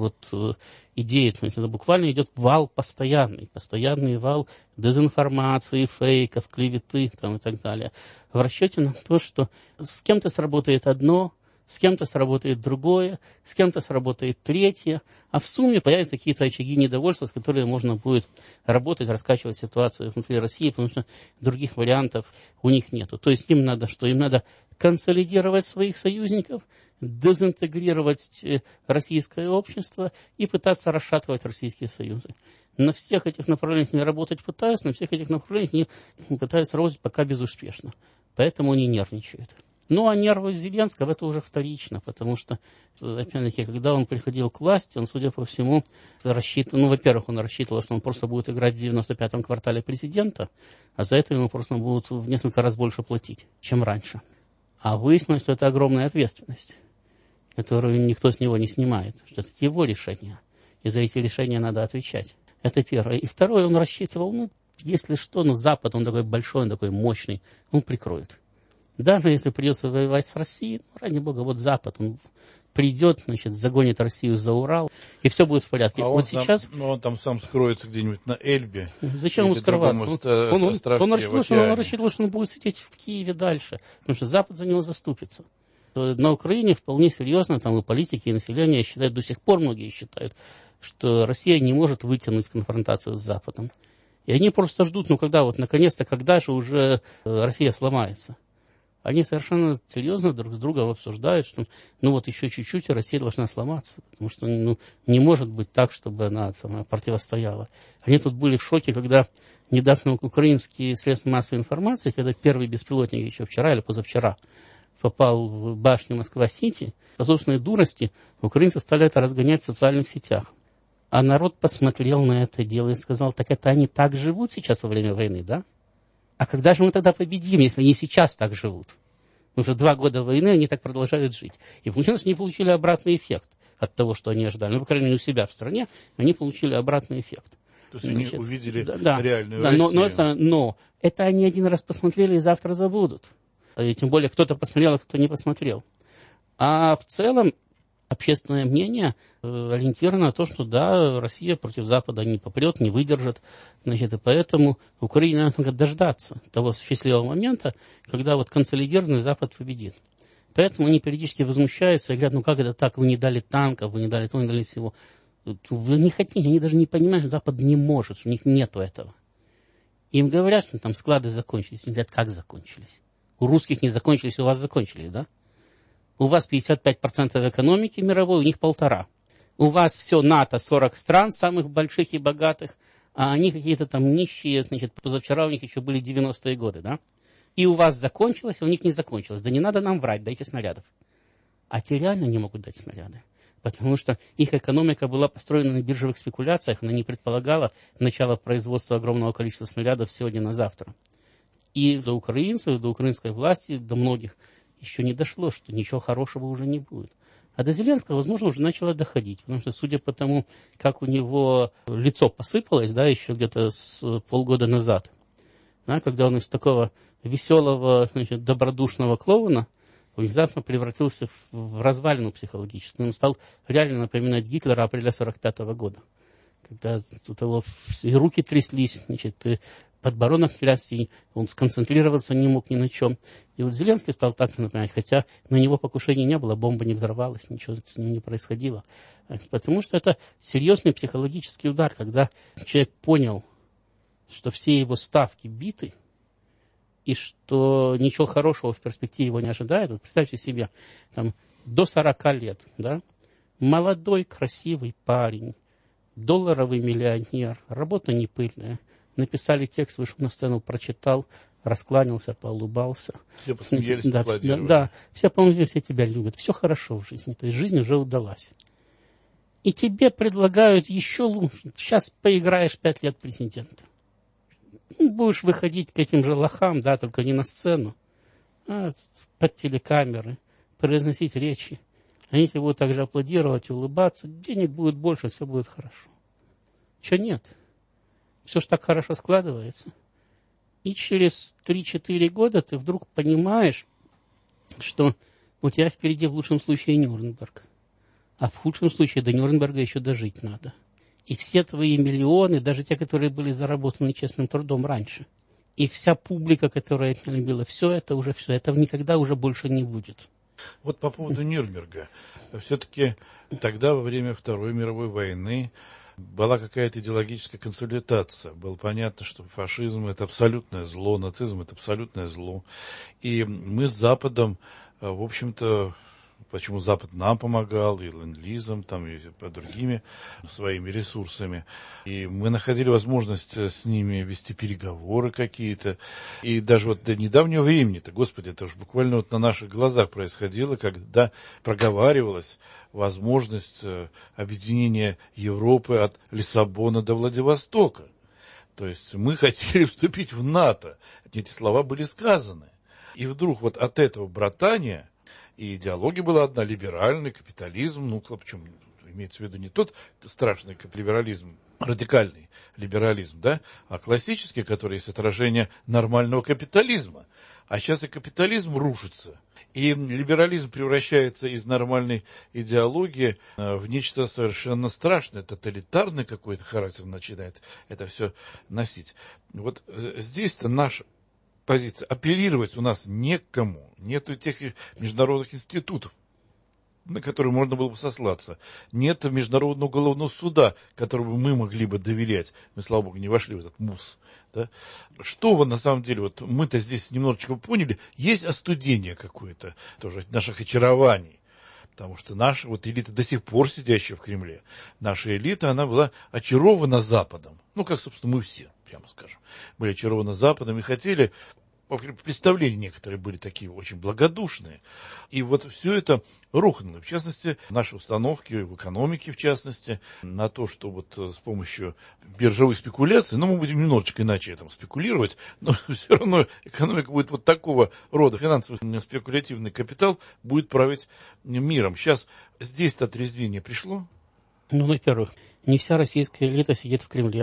идеи. Это буквально идет вал постоянный вал дезинформации, фейков, клеветы и так далее. В расчете на то, что с кем-то сработает одно, с кем-то сработает другое, с кем-то сработает третье, а в сумме появятся какие-то очаги недовольства, с которыми можно будет работать, раскачивать ситуацию внутри России, потому что других вариантов у них нету. То есть им надо что? Им надо консолидировать своих союзников, дезинтегрировать российское общество и пытаться расшатывать российские союзы. На всех этих направлениях они работать пытаются, на всех этих направлениях они пытаются работать пока безуспешно. Поэтому они нервничают. А нервы Зеленского это уже вторично, потому что, опять-таки, когда он приходил к власти, он, судя по всему, рассчитывал, во-первых, он рассчитывал, что он просто будет играть в 95-м квартале президента, а за это ему просто будут в несколько раз больше платить, чем раньше. А выяснилось, что это огромная ответственность, которую никто с него не снимает, что это его решение, и за эти решения надо отвечать. Это первое. И второе, он рассчитывал, если что, Запад, он такой большой, он такой мощный, он прикроет. Даже если придется воевать с Россией, ради бога, Запад, он придет, загонит Россию за Урал, и все будет в порядке. Он там сам скроется где-нибудь на Эльбе. Зачем ему скрываться? Он рассчитывал, что он будет сидеть в Киеве дальше, потому что Запад за него заступится. На Украине вполне серьезно, и политики, и население считают, до сих пор многие считают, что Россия не может вытянуть конфронтацию с Западом. И они просто ждут, наконец-то, когда же уже Россия сломается. Они совершенно серьезно друг с другом обсуждают, что еще чуть-чуть, и Россия должна сломаться. Потому что не может быть так, чтобы она противостояла. Они тут были в шоке, когда недавно украинские средства массовой информации, когда первый беспилотник еще вчера или позавчера попал в башню Москва-Сити, по собственной дурости украинцы стали это разгонять в социальных сетях. А народ посмотрел на это дело и сказал, так это они так живут сейчас во время войны, да? А когда же мы тогда победим, если они сейчас так живут? Уже 2 года войны они так продолжают жить. И получилось, что они получили обратный эффект от того, что они ожидали. По крайней мере, у себя в стране они получили обратный эффект. То есть они увидели реальную Россию. Но это они один раз посмотрели и завтра забудут. И тем более кто-то посмотрел, а кто не посмотрел. А в целом общественное мнение ориентировано на то, что да, Россия против Запада не попрет, не выдержит. И поэтому Украине надо дождаться того счастливого момента, когда консолидированный Запад победит. Поэтому они периодически возмущаются и говорят, как это так, вы не дали танков, вы не дали то, не дали всего. Вы не хотите, они даже не понимают, что Запад не может, что у них нету этого. Им говорят, что там склады закончились. Они говорят, как закончились? У русских не закончились, у вас закончились, да? У вас 55% экономики мировой, у них 1,5%. У вас все НАТО, 40 стран, самых больших и богатых, а они какие-то там нищие, значит, позавчера у них еще были 90-е годы, да? И у вас закончилось, а у них не закончилось. Да не надо нам врать, дайте снарядов. А те реально не могут дать снаряды. Потому что их экономика была построена на биржевых спекуляциях, она не предполагала начало производства огромного количества снарядов сегодня на завтра. И до украинцев, до украинской власти, до многих еще не дошло, что ничего хорошего уже не будет. А до Зеленского, возможно, уже начало доходить. Потому что, судя по тому, как у него лицо посыпалось, да, еще где-то с полгода назад, да, когда он из такого веселого, значит, добродушного клоуна внезапно превратился в развалину психологическую. Он стал реально напоминать Гитлера апреля 1945 года. Когда у него и руки тряслись, значит, и подбородок трясся, и он сконцентрироваться не мог ни на чем. И вот Зеленский стал так напоминать, хотя на него покушений не было, бомба не взорвалась, ничего с ним не происходило. Потому что это серьезный психологический удар, когда человек понял, что все его ставки биты, и что ничего хорошего в перспективе его не ожидает. Вот представьте себе, там, до 40 лет, да, молодой, красивый парень, долларовый миллионер, работа не пыльная. Написали текст, вышел на сцену, прочитал, раскланялся, поулыбался. Все посмеялись, да, аплодировали. Да, все, по-моему, все тебя любят. Все хорошо в жизни, то есть жизнь уже удалась. И тебе предлагают еще лучше. Сейчас поиграешь 5 лет президента. Будешь выходить к этим же лохам, да, только не на сцену, а под телекамеры, произносить речи. Они тебе будут также аплодировать, улыбаться. Денег будет больше, все будет хорошо. Чего нет? Все ж так хорошо складывается. И через 3-4 года ты вдруг понимаешь, что у тебя впереди в лучшем случае Нюрнберг. А в худшем случае до Нюрнберга еще дожить надо. И все твои миллионы, даже те, которые были заработаны честным трудом раньше, и вся публика, которая это любила, все это никогда уже больше не будет. Вот по поводу Нюрнберга. Все-таки тогда, во время Второй мировой войны, была какая-то идеологическая консолидация. Было понятно, что фашизм – это абсолютное зло, нацизм – это абсолютное зло. И мы с Западом, в общем-то, почему Запад нам помогал, и ленд-лизом, там, и по другими своими ресурсами. И мы находили возможность с ними вести переговоры какие-то. И даже вот до недавнего времени-то, господи, это уж буквально вот на наших глазах происходило, когда проговаривалась возможность объединения Европы от Лиссабона до Владивостока. То есть мы хотели вступить в НАТО. Эти слова были сказаны. И вдруг вот от этого братания. И идеология была одна, либеральный капитализм, ну, причем имеется в виду не тот страшный либерализм, радикальный либерализм, да, а классический, который есть отражение нормального капитализма. А сейчас и капитализм рушится, и либерализм превращается из нормальной идеологии в нечто совершенно страшное, тоталитарный какой-то характер начинает это все носить. Вот здесь-то наша позиция. Апеллировать у нас некому. Нету тех международных институтов, на которые можно было бы сослаться. Нет международного уголовного суда, которому мы могли бы доверять. Мы, слава богу, не вошли в этот МУС. Да? Что вы на самом деле, вот мы-то здесь немножечко поняли, есть остудение какое-то тоже наших очарований. Потому что наша вот элита, до сих пор сидящая в Кремле, наша элита, она была очарована Западом. Ну, как, собственно, мы все, прямо скажем, были очарованы Западом и хотели, представления некоторые были такие очень благодушные. И вот все это рухнуло. В частности, наши установки в экономике, в частности, на то, что вот с помощью биржевых спекуляций, ну, мы будем немножечко иначе этом спекулировать, но все равно экономика будет вот такого рода, финансовый спекулятивный капитал будет править миром. Сейчас здесь-то отрезвение пришло? Ну, во-первых, не вся российская элита сидит в Кремле.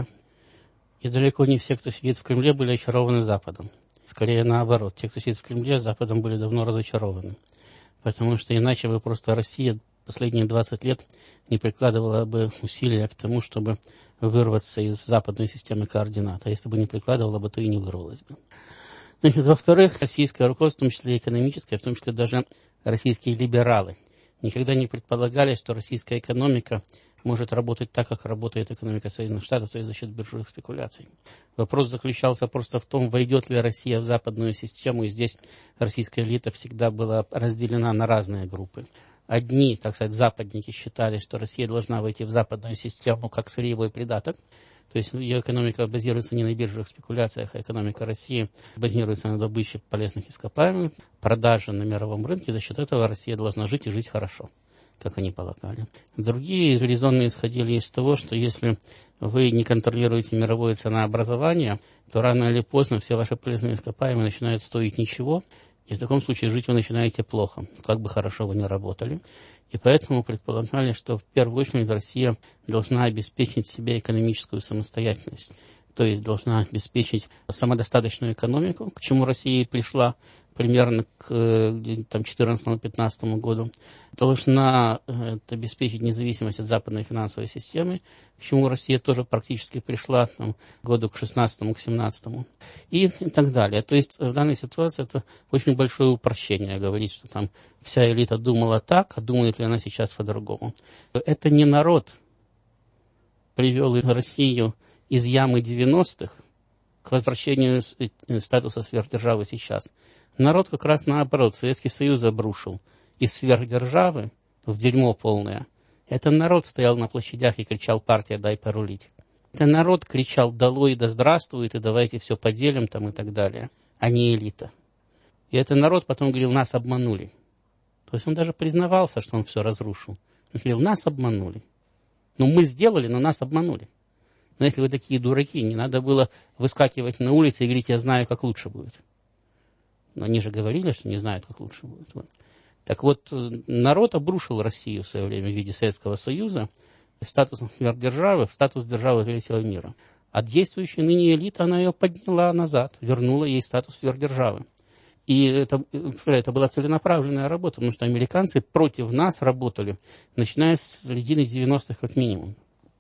И далеко не все, кто сидит в Кремле, были очарованы Западом. Скорее наоборот, те, кто сидит в Кремле, Западом были давно разочарованы. Потому что иначе бы просто Россия последние 20 лет не прикладывала бы усилия к тому, чтобы вырваться из западной системы координат. А если бы не прикладывала бы, то и не вырвалась бы. Значит, во-вторых, российское руководство, в том числе экономическое, в том числе даже российские либералы, никогда не предполагали, что российская экономика может работать так, как работает экономика Соединенных Штатов, то есть за счет биржевых спекуляций. Вопрос заключался просто в том, войдет ли Россия в западную систему, и здесь российская элита всегда была разделена на разные группы. Одни, так сказать, западники считали, что Россия должна войти в западную систему как сырьевой придаток, то есть ее экономика базируется не на биржевых спекуляциях, а экономика России базируется на добыче полезных ископаемых, продаже на мировом рынке, за счет этого Россия должна жить и жить хорошо, как они полагали. Другие резонно исходили из того, что если вы не контролируете мировое ценообразование, то рано или поздно все ваши полезные ископаемые начинают стоить ничего, и в таком случае жить вы начинаете плохо, как бы хорошо вы ни работали. И поэтому предполагали, что в первую очередь Россия должна обеспечить себе экономическую самостоятельность. То есть должна обеспечить самодостаточную экономику, к чему Россия пришла примерно к 2014-2015 году. Должна обеспечить независимость от западной финансовой системы, к чему Россия тоже практически пришла году к 16-17 и так далее. То есть в данной ситуации это очень большое упрощение говорить, что там вся элита думала так, а думает ли она сейчас по-другому. Это не народ привел Россию из ямы 90-х к возвращению статуса сверхдержавы сейчас. Народ как раз наоборот, Советский Союз обрушил из сверхдержавы в дерьмо полное. Это народ стоял на площадях и кричал: «Партия, дай порулить». Это народ кричал: «Долой, да здравствует, и давайте все поделим» там и так далее, а не элита. И это народ потом говорил: «Нас обманули». То есть он даже признавался, что он все разрушил. Он говорил: «Нас обманули». Ну, мы сделали, но нас обманули. Но если вы такие дураки, не надо было выскакивать на улице и говорить: «Я знаю, как лучше будет». Но они же говорили, что не знают, как лучше будет. Вот. Так вот, народ обрушил Россию в свое время в виде Советского Союза из статуса сверхдержавы в статус державы третьего мира. А действующая ныне элита, она ее подняла назад, вернула ей статус сверхдержавы. И это была целенаправленная работа, потому что американцы против нас работали, начиная с середины 90-х как минимум.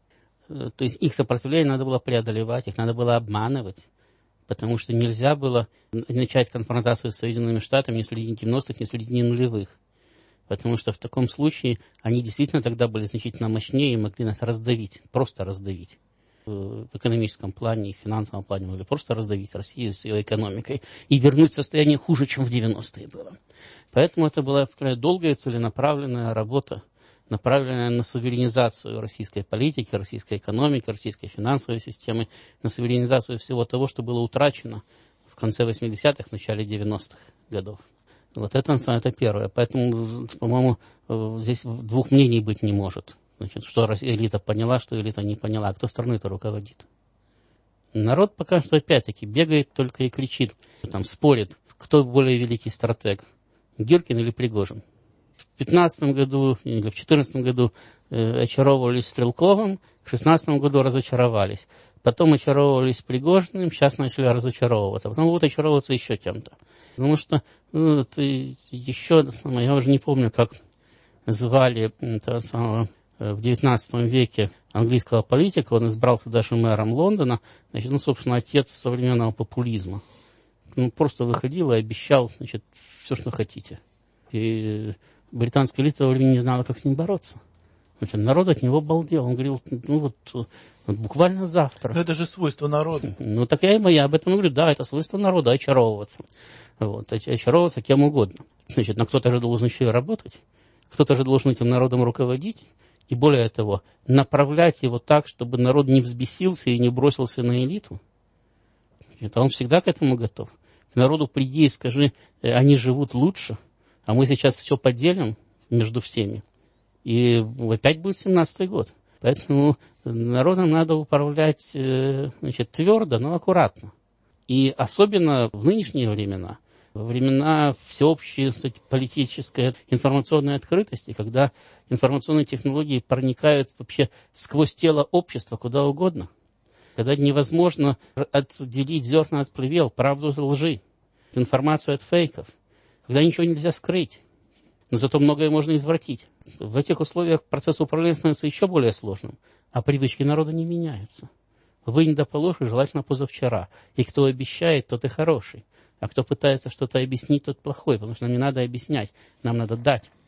То есть их сопротивление надо было преодолевать, их надо было обманывать. Потому что нельзя было начать конфронтацию с Соединенными Штатами ни в середине 90-х, ни в середине нулевых. Потому что в таком случае они действительно тогда были значительно мощнее и могли нас раздавить, просто раздавить. В экономическом плане и в финансовом плане могли просто раздавить Россию с ее экономикой и вернуть состояние хуже, чем в 90-е было. Поэтому это была долгая целенаправленная работа, направленная на суверенизацию российской политики, российской экономики, российской финансовой системы, на суверенизацию всего того, что было утрачено в конце 80-х, начале 90-х годов. Вот это первое. Поэтому, по-моему, здесь двух мнений быть не может. Значит, что элита поняла, что элита не поняла. А кто страной-то руководит? Народ пока что опять-таки бегает только и кричит, там спорит, кто более великий стратег, Гиркин или Пригожин. В 2015 году или в 2014 году очаровывались Стрелковым, в 2016 году разочаровались. Потом очаровывались Пригожиным, сейчас начали разочаровываться. Потом будут очаровываться еще кем-то. Потому что еще, я уже не помню, как звали в 19 веке английского политика, он избрался даже мэром Лондона, значит, собственно, отец современного популизма. Просто выходил и обещал, значит, все, что хотите. И британская элита во времени не знала, как с ним бороться. Значит, народ от него балдел. Он говорил, буквально завтра. Но это же свойство народа. Так я об этом говорю. Да, это свойство народа, очаровываться. Очаровываться кем угодно. Значит, но кто-то же должен еще и работать. Кто-то же должен этим народом руководить. И более того, направлять его так, чтобы народ не взбесился и не бросился на элиту. Это он всегда к этому готов. К народу приди и скажи, они живут лучше, а мы сейчас все поделим между всеми. И опять будет 17-й год. Поэтому народом надо управлять, значит, твердо, но аккуратно. И особенно в нынешние времена, во времена всеобщей, кстати, политической информационной открытости, когда информационные технологии проникают вообще сквозь тело общества куда угодно, когда невозможно отделить зерна от плевел, правду от лжи, информацию от фейков, когда ничего нельзя скрыть, но зато многое можно извратить. В этих условиях процесс управления становится еще более сложным, а привычки народа не меняются. Вынь да положь, желательно позавчера. И кто обещает, тот и хороший. А кто пытается что-то объяснить, тот плохой, потому что нам не надо объяснять, нам надо дать.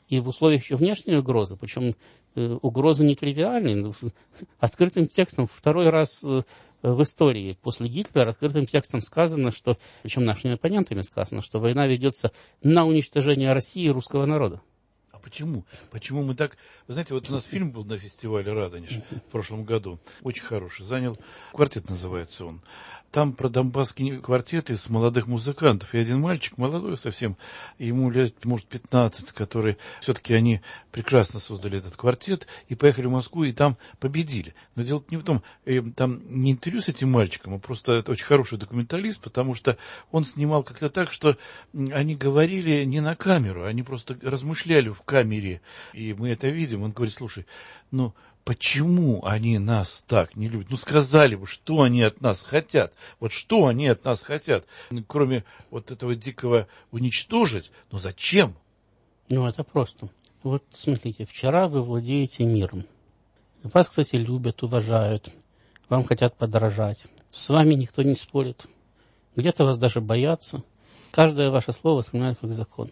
И в условиях еще внешней угрозы, причем угрозы нетривиальной, открытым текстом второй раз в истории после Гитлера открытым текстом сказано, что, причем нашими оппонентами сказано, что война ведется на уничтожение России и русского народа. А почему? Почему мы так... Вы знаете, вот у нас фильм был на фестивале «Радонеж» в прошлом году, очень хороший, занял, «Квартет» называется он. Там про донбасский квартет из молодых музыкантов. И один мальчик, молодой совсем, ему лет, может, 15, который... Все-таки они прекрасно создали этот квартет и поехали в Москву, и там победили. Но дело не в том, там не интервью с этим мальчиком, а просто это очень хороший документалист, потому что он снимал как-то так, что они говорили не на камеру, они просто размышляли в камере. И мы это видим. Он говорит, слушай, ну... Почему они нас так не любят? Ну, сказали бы, что они от нас хотят. Вот что они от нас хотят? Кроме вот этого дикого уничтожить. Но зачем? Ну, это просто. Вот, смотрите, вчера вы владеете миром. Вас, кстати, любят, уважают. Вам хотят подражать. С вами никто не спорит. Где-то вас даже боятся. Каждое ваше слово воспринимают как закон.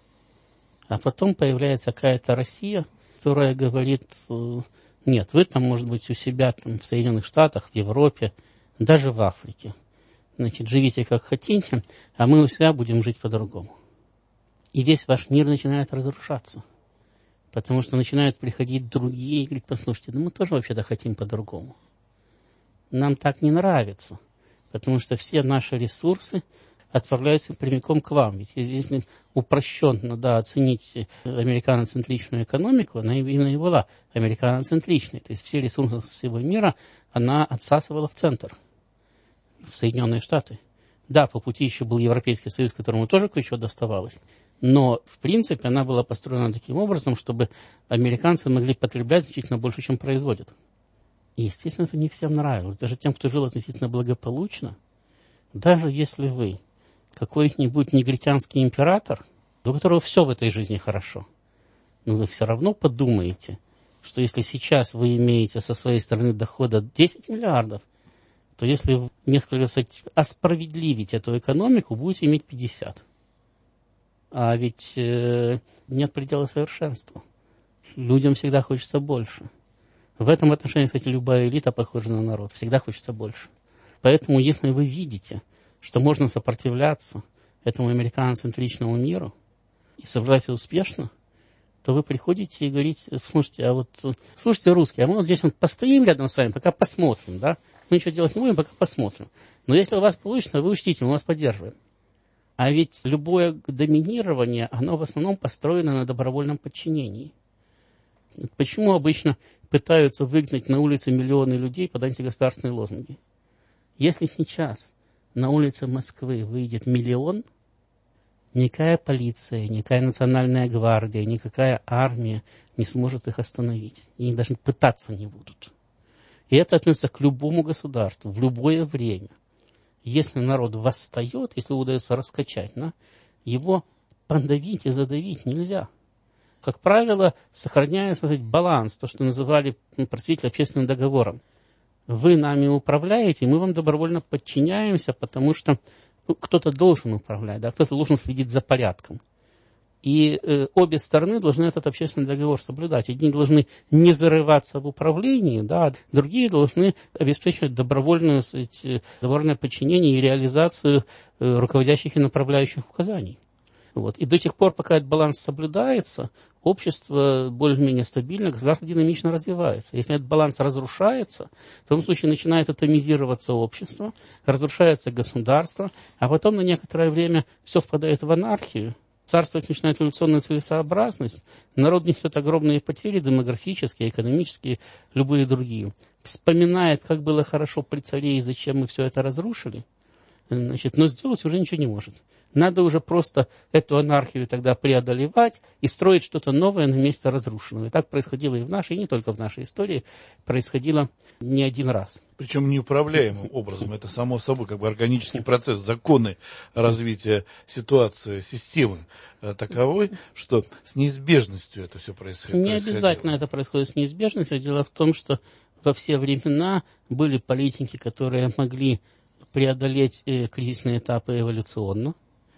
А потом появляется какая-то Россия, которая говорит... Нет, вы там, может быть, у себя там, в Соединенных Штатах, в Европе, даже в Африке. Значит, живите как хотите, а мы у себя будем жить по-другому. И весь ваш мир начинает разрушаться. Потому что начинают приходить другие и говорить, послушайте, мы тоже вообще-то хотим по-другому. Нам так не нравится, потому что все наши ресурсы отправляются прямиком к вам. Ведь если упрощенно оценить американоцентричную экономику, она именно и была американоцентричной. То есть все ресурсы всего мира она отсасывала в центр, в Соединенные Штаты. Да, по пути еще был Европейский Союз, которому тоже кое-что доставалось, но, в принципе, она была построена таким образом, чтобы американцы могли потреблять значительно больше, чем производят. И, естественно, это не всем нравилось. Даже тем, кто жил относительно благополучно, даже если вы какой-нибудь негритянский император, у которого все в этой жизни хорошо, но вы все равно подумаете, что если сейчас вы имеете со своей стороны дохода 10 миллиардов, то если несколько раз осправедливить эту экономику, будете иметь 50. А ведь нет предела совершенства. Людям всегда хочется больше. В этом отношении, кстати, любая элита похожа на народ. Всегда хочется больше. Поэтому, если вы видите, что можно сопротивляться этому американоцентричному миру и сопротивляться успешно, то вы приходите и говорите, слушайте, русские, а мы вот здесь постоим рядом с вами, пока посмотрим, да? Мы ничего делать не будем, пока посмотрим. Но если у вас получится, вы учтите, мы вас поддерживаем. А ведь любое доминирование, оно в основном построено на добровольном подчинении. Почему обычно пытаются выгнать на улице миллионы людей под антигосударственные лозунги? Если сейчас на улице Москвы выйдет 1 миллион, никакая полиция, никакая национальная гвардия, никакая армия не сможет их остановить. И они даже пытаться не будут. И это относится к любому государству, в любое время. Если народ восстает, если удается раскачать, его подавить и задавить нельзя. Как правило, сохраняется баланс, то, что называли представители общественным договором. Вы нами управляете, мы вам добровольно подчиняемся, потому что кто-то должен управлять, кто-то должен следить за порядком. И обе стороны должны этот общественный договор соблюдать. Одни должны не зарываться в управлении, другие должны обеспечивать добровольное подчинение и реализацию руководящих и направляющих указаний. И до тех пор, пока этот баланс соблюдается, общество более-менее стабильно, государство динамично развивается. Если этот баланс разрушается, в том случае начинает атомизироваться общество, разрушается государство, а потом на некоторое время все впадает в анархию. Царствовать начинает эволюционная целесообразность, народ несет огромные потери демографические, экономические, любые другие. Вспоминает, как было хорошо при царе и зачем мы все это разрушили, но сделать уже ничего не может. Надо уже просто эту анархию тогда преодолевать и строить что-то новое на месте разрушенного. И так происходило и в нашей, и не только в нашей истории, происходило не один раз. Причем неуправляемым образом. Это само собой органический процесс, законы развития ситуации, системы таковой, что с неизбежностью это все происходит. Не обязательно это происходит с неизбежностью. Дело в том, что во все времена были политики, которые могли преодолеть кризисные этапы эволюционно.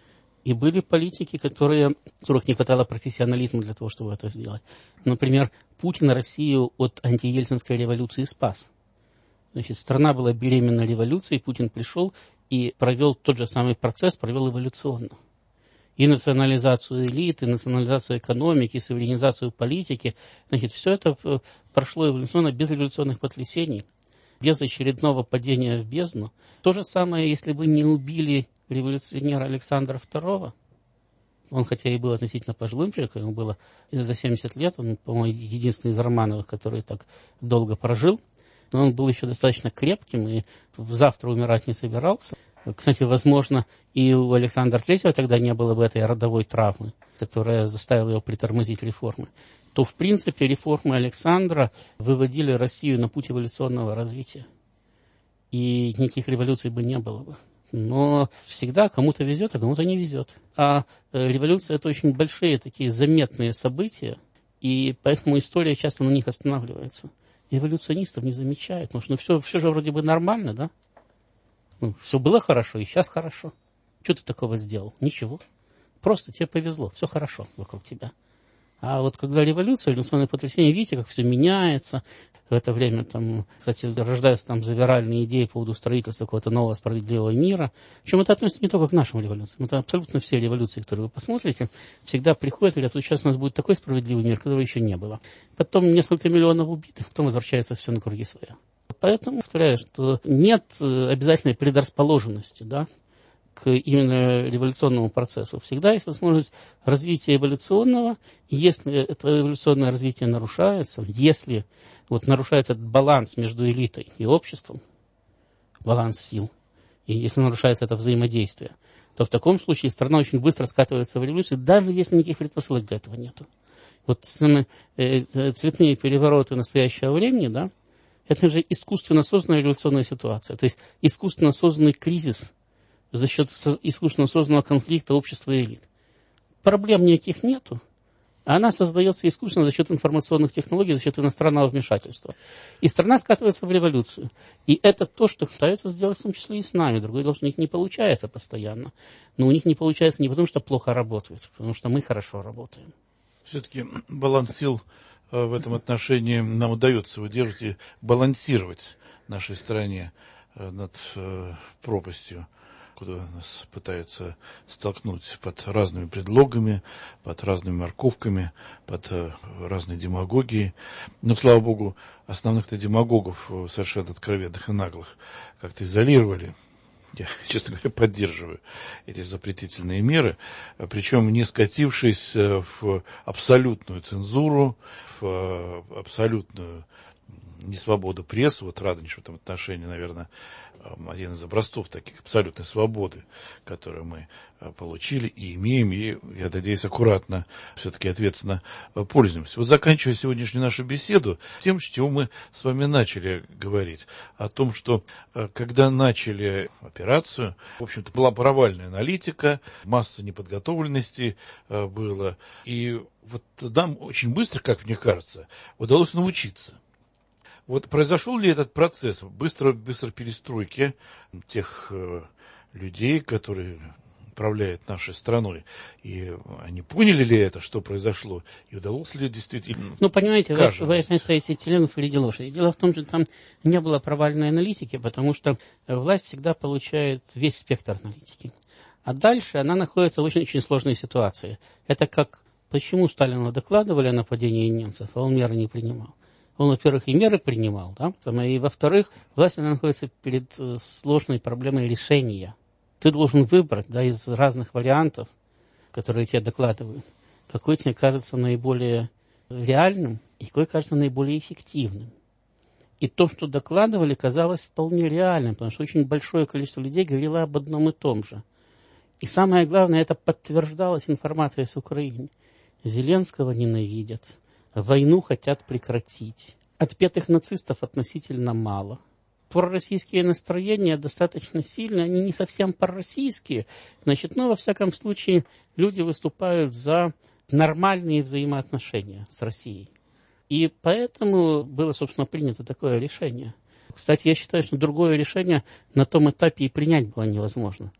И были политики, которых не хватало профессионализма для того, чтобы это сделать. Например, Путин Россию от антиельцинской революции спас. Значит, страна была беременна революцией, Путин пришел и провел тот же самый процесс, провел эволюционно. И национализацию элит, и национализацию экономики, и суверенизацию политики. Значит, все это прошло эволюционно, без революционных потрясений, без очередного падения в бездну. То же самое, если бы не убили революционера Александра II. Он, хотя и был относительно пожилым человеком, ему было за 70 лет, он, по-моему, единственный из Романовых, который так долго прожил. Но он был еще достаточно крепким и завтра умирать не собирался. Кстати, возможно, и у Александра III тогда не было бы этой родовой травмы, которая заставила его притормозить реформы. То, в принципе, реформы Александра выводили Россию на путь эволюционного развития. И никаких революций бы не было бы. Но всегда кому-то везет, а кому-то не везет. А революция – это очень большие такие заметные события, и поэтому история часто на них останавливается. Эволюционистов не замечают, потому что все же вроде бы нормально, да? Все было хорошо, и сейчас хорошо. Что ты такого сделал? Ничего. Просто тебе повезло, все хорошо вокруг тебя. А вот когда революционное потрясение, видите, как все меняется. В это время, кстати, рождаются завиральные идеи по поводу строительства какого-то нового справедливого мира. Причем это относится не только к нашим революциям. Это абсолютно все революции, которые вы посмотрите, всегда приходят и говорят, вот сейчас у нас будет такой справедливый мир, которого еще не было. Потом несколько миллионов убитых, потом возвращается все на круги своя. Поэтому повторяю, что нет обязательной предрасположенности, да, к именно революционному процессу. Всегда есть возможность развития эволюционного. Если это эволюционное развитие нарушается, если нарушается этот баланс между элитой и обществом, баланс сил, и если нарушается это взаимодействие, то в таком случае страна очень быстро скатывается в революцию, даже если никаких предпосылок для этого нету. Цветные перевороты настоящего времени, да, это же искусственно созданная революционная ситуация. То есть искусственно созданный кризис за счет искусственно созданного конфликта общества и элит. Проблем никаких нету. А она создается искусственно за счет информационных технологий, за счет иностранного вмешательства. И страна скатывается в революцию. И это то, что пытаются сделать в том числе и с нами. Другое дело, что у них не получается постоянно. Но у них не получается не потому, что плохо работают, а потому что мы хорошо работаем. Все-таки баланс сил в этом отношении нам удается выдерживать и балансировать нашей стране над пропастью, куда нас пытаются столкнуть под разными предлогами, под разными морковками, под разной демагогией. Но, слава богу, основных-то демагогов, совершенно откровенных и наглых, как-то изолировали. Я, честно говоря, поддерживаю эти запретительные меры, причем не скатившись в абсолютную цензуру, в абсолютную несвободу прессы. Вот Радонеж в этом отношении, наверное, один из образцов таких абсолютной свободы, которую мы получили и имеем, и, я надеюсь, аккуратно, все-таки ответственно пользуемся. Вот заканчивая сегодняшнюю нашу беседу тем, с чего мы с вами начали говорить, о том, что когда начали операцию, в общем-то, была провальная аналитика, масса неподготовленности было, и вот нам очень быстро, как мне кажется, удалось научиться. Вот произошел ли этот процесс быстрой перестройки тех людей, которые управляют нашей страной? И они поняли ли это, что произошло? И удалось ли действительно... понимаете, вы описываете теленов или лошади. Дело в том, что там не было провальной аналитики, потому что власть всегда получает весь спектр аналитики. А дальше она находится в очень-очень сложной ситуации. Это как, почему Сталину докладывали о нападении немцев, а он меры не принимал. Он, во-первых, и меры принимал, да, и, во-вторых, власть находится перед сложной проблемой решения. Ты должен выбрать, да, из разных вариантов, которые тебе докладывают, какой тебе кажется наиболее реальным и какой кажется наиболее эффективным. И то, что докладывали, казалось вполне реальным, потому что очень большое количество людей говорило об одном и том же. И самое главное, это подтверждалась информация с Украины. Зеленского ненавидят. Войну хотят прекратить. Отпетых нацистов относительно мало. Пророссийские настроения достаточно сильные, они не совсем пророссийские. Во всяком случае, люди выступают за нормальные взаимоотношения с Россией. И поэтому было, собственно, принято такое решение. Кстати, я считаю, что другое решение на том этапе и принять было невозможно.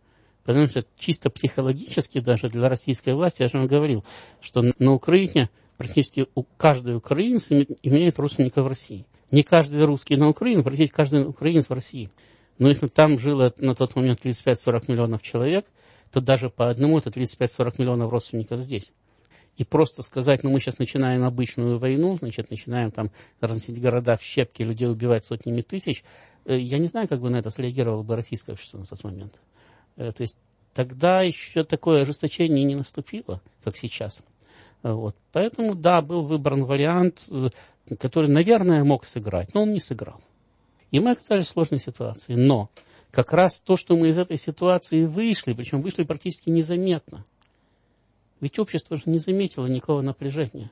Потому что чисто психологически даже для российской власти, я же вам говорил, что на Украине практически каждый украинец имеет родственников в России. Не каждый русский на Украине, практически каждый украинец в России. Но если там жило на тот момент 35-40 миллионов человек, то даже по одному это 35-40 миллионов родственников здесь. И просто сказать, мы сейчас начинаем обычную войну, начинаем там разносить города в щепки, людей убивать сотнями тысяч, я не знаю, как бы на это среагировало бы российское общество на тот момент. То есть тогда еще такое ожесточение не наступило, как сейчас. Вот. Поэтому, да, был выбран вариант, который, наверное, мог сыграть, но он не сыграл. И мы оказались в сложной ситуации. Но как раз то, что мы из этой ситуации вышли, причем вышли практически незаметно. Ведь общество же не заметило никакого напряжения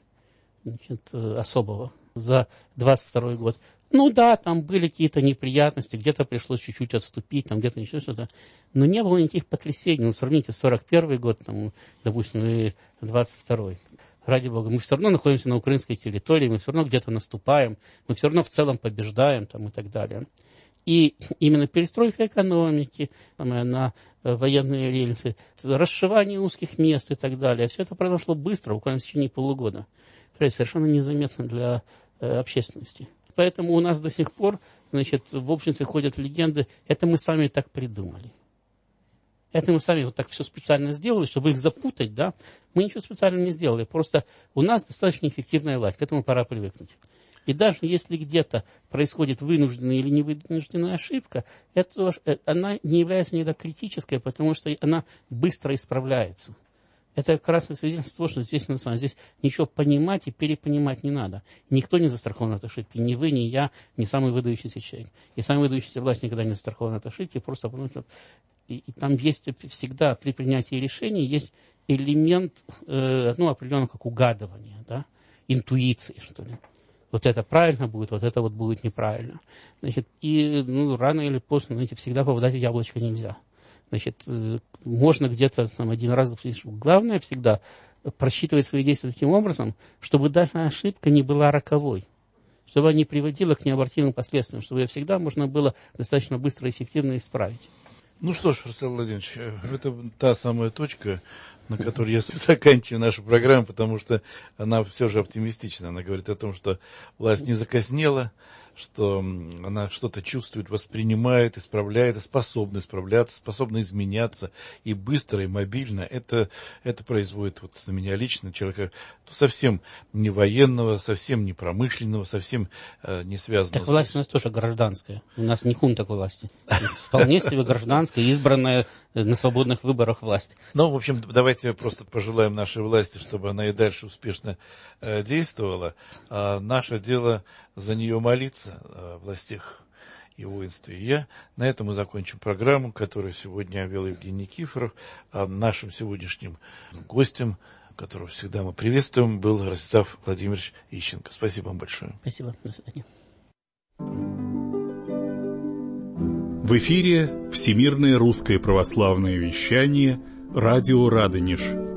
особого за 22 год. Ну да, там были какие-то неприятности, где-то пришлось чуть-чуть отступить, там где-то еще что-то. Но не было никаких потрясений. Ну, сравните 41 год, там, допустим, и 22-й. Ради бога, мы все равно находимся на украинской территории, мы все равно где-то наступаем, мы все равно в целом побеждаем там, и так далее. И именно перестройка экономики на военные рельсы, расшивание узких мест и так далее, все это произошло быстро, буквально в течение полугода. Совершенно незаметно для общественности. Поэтому у нас до сих пор, в обществе ходят легенды, это мы сами так придумали. Это мы сами вот так все специально сделали, чтобы их запутать, да. Мы ничего специально не сделали, просто у нас достаточно эффективная власть, к этому пора привыкнуть. И даже если где-то происходит вынужденная или невынужденная ошибка, она не является никогда критической, потому что она быстро исправляется. Это как раз свидетельство, что здесь ничего понимать и перепонимать не надо. Никто не застрахован от ошибки. Ни вы, ни я, ни самый выдающийся человек. И самый выдающийся власть никогда не застрахован от ошибки, просто потому что и там есть всегда при принятии решений есть элемент, определенно как угадывания, да, интуиции, что ли. Вот это правильно будет, вот это вот будет неправильно. И рано или поздно, всегда попадать в яблочко нельзя. Можно где-то один раз допустить. Главное всегда просчитывать свои действия таким образом, чтобы даже ошибка не была роковой, чтобы она не приводила к необратимым последствиям, чтобы ее всегда можно было достаточно быстро и эффективно исправить. Ну что ж, Руслан Владимирович, это та самая точка, на которой я заканчиваю нашу программу, потому что она все же оптимистична. Она говорит о том, что власть не закоснела, что она что-то чувствует, воспринимает, исправляет, способна исправляться, способна изменяться и быстро, и мобильно. Это производит на меня лично человека совсем не военного, совсем не промышленного, совсем не связанного. Так власть у нас тоже гражданская. У нас не хунта к власти. Вполне себе гражданская, избранная на свободных выборах власть. В общем, давайте просто пожелаем нашей власти, чтобы она и дальше успешно действовала. А наше дело за нее молиться о властях и воинстве. И я на этом мы закончим программу, которую сегодня вел Евгений Никифоров. А нашим сегодняшним гостем, которого всегда мы приветствуем, был Ростислав Владимирович Ищенко. Спасибо вам большое. Спасибо. До свидания. В эфире Всемирное русское православное вещание «Радио Радонеж».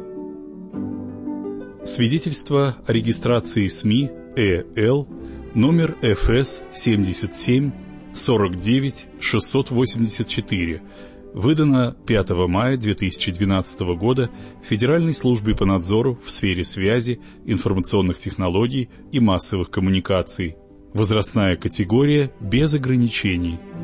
Свидетельство о регистрации СМИ ЭЛ номер ФС 77 49 684, выдано 5 мая 2012 года Федеральной службой по надзору в сфере связи, информационных технологий и массовых коммуникаций. Возрастная категория без ограничений.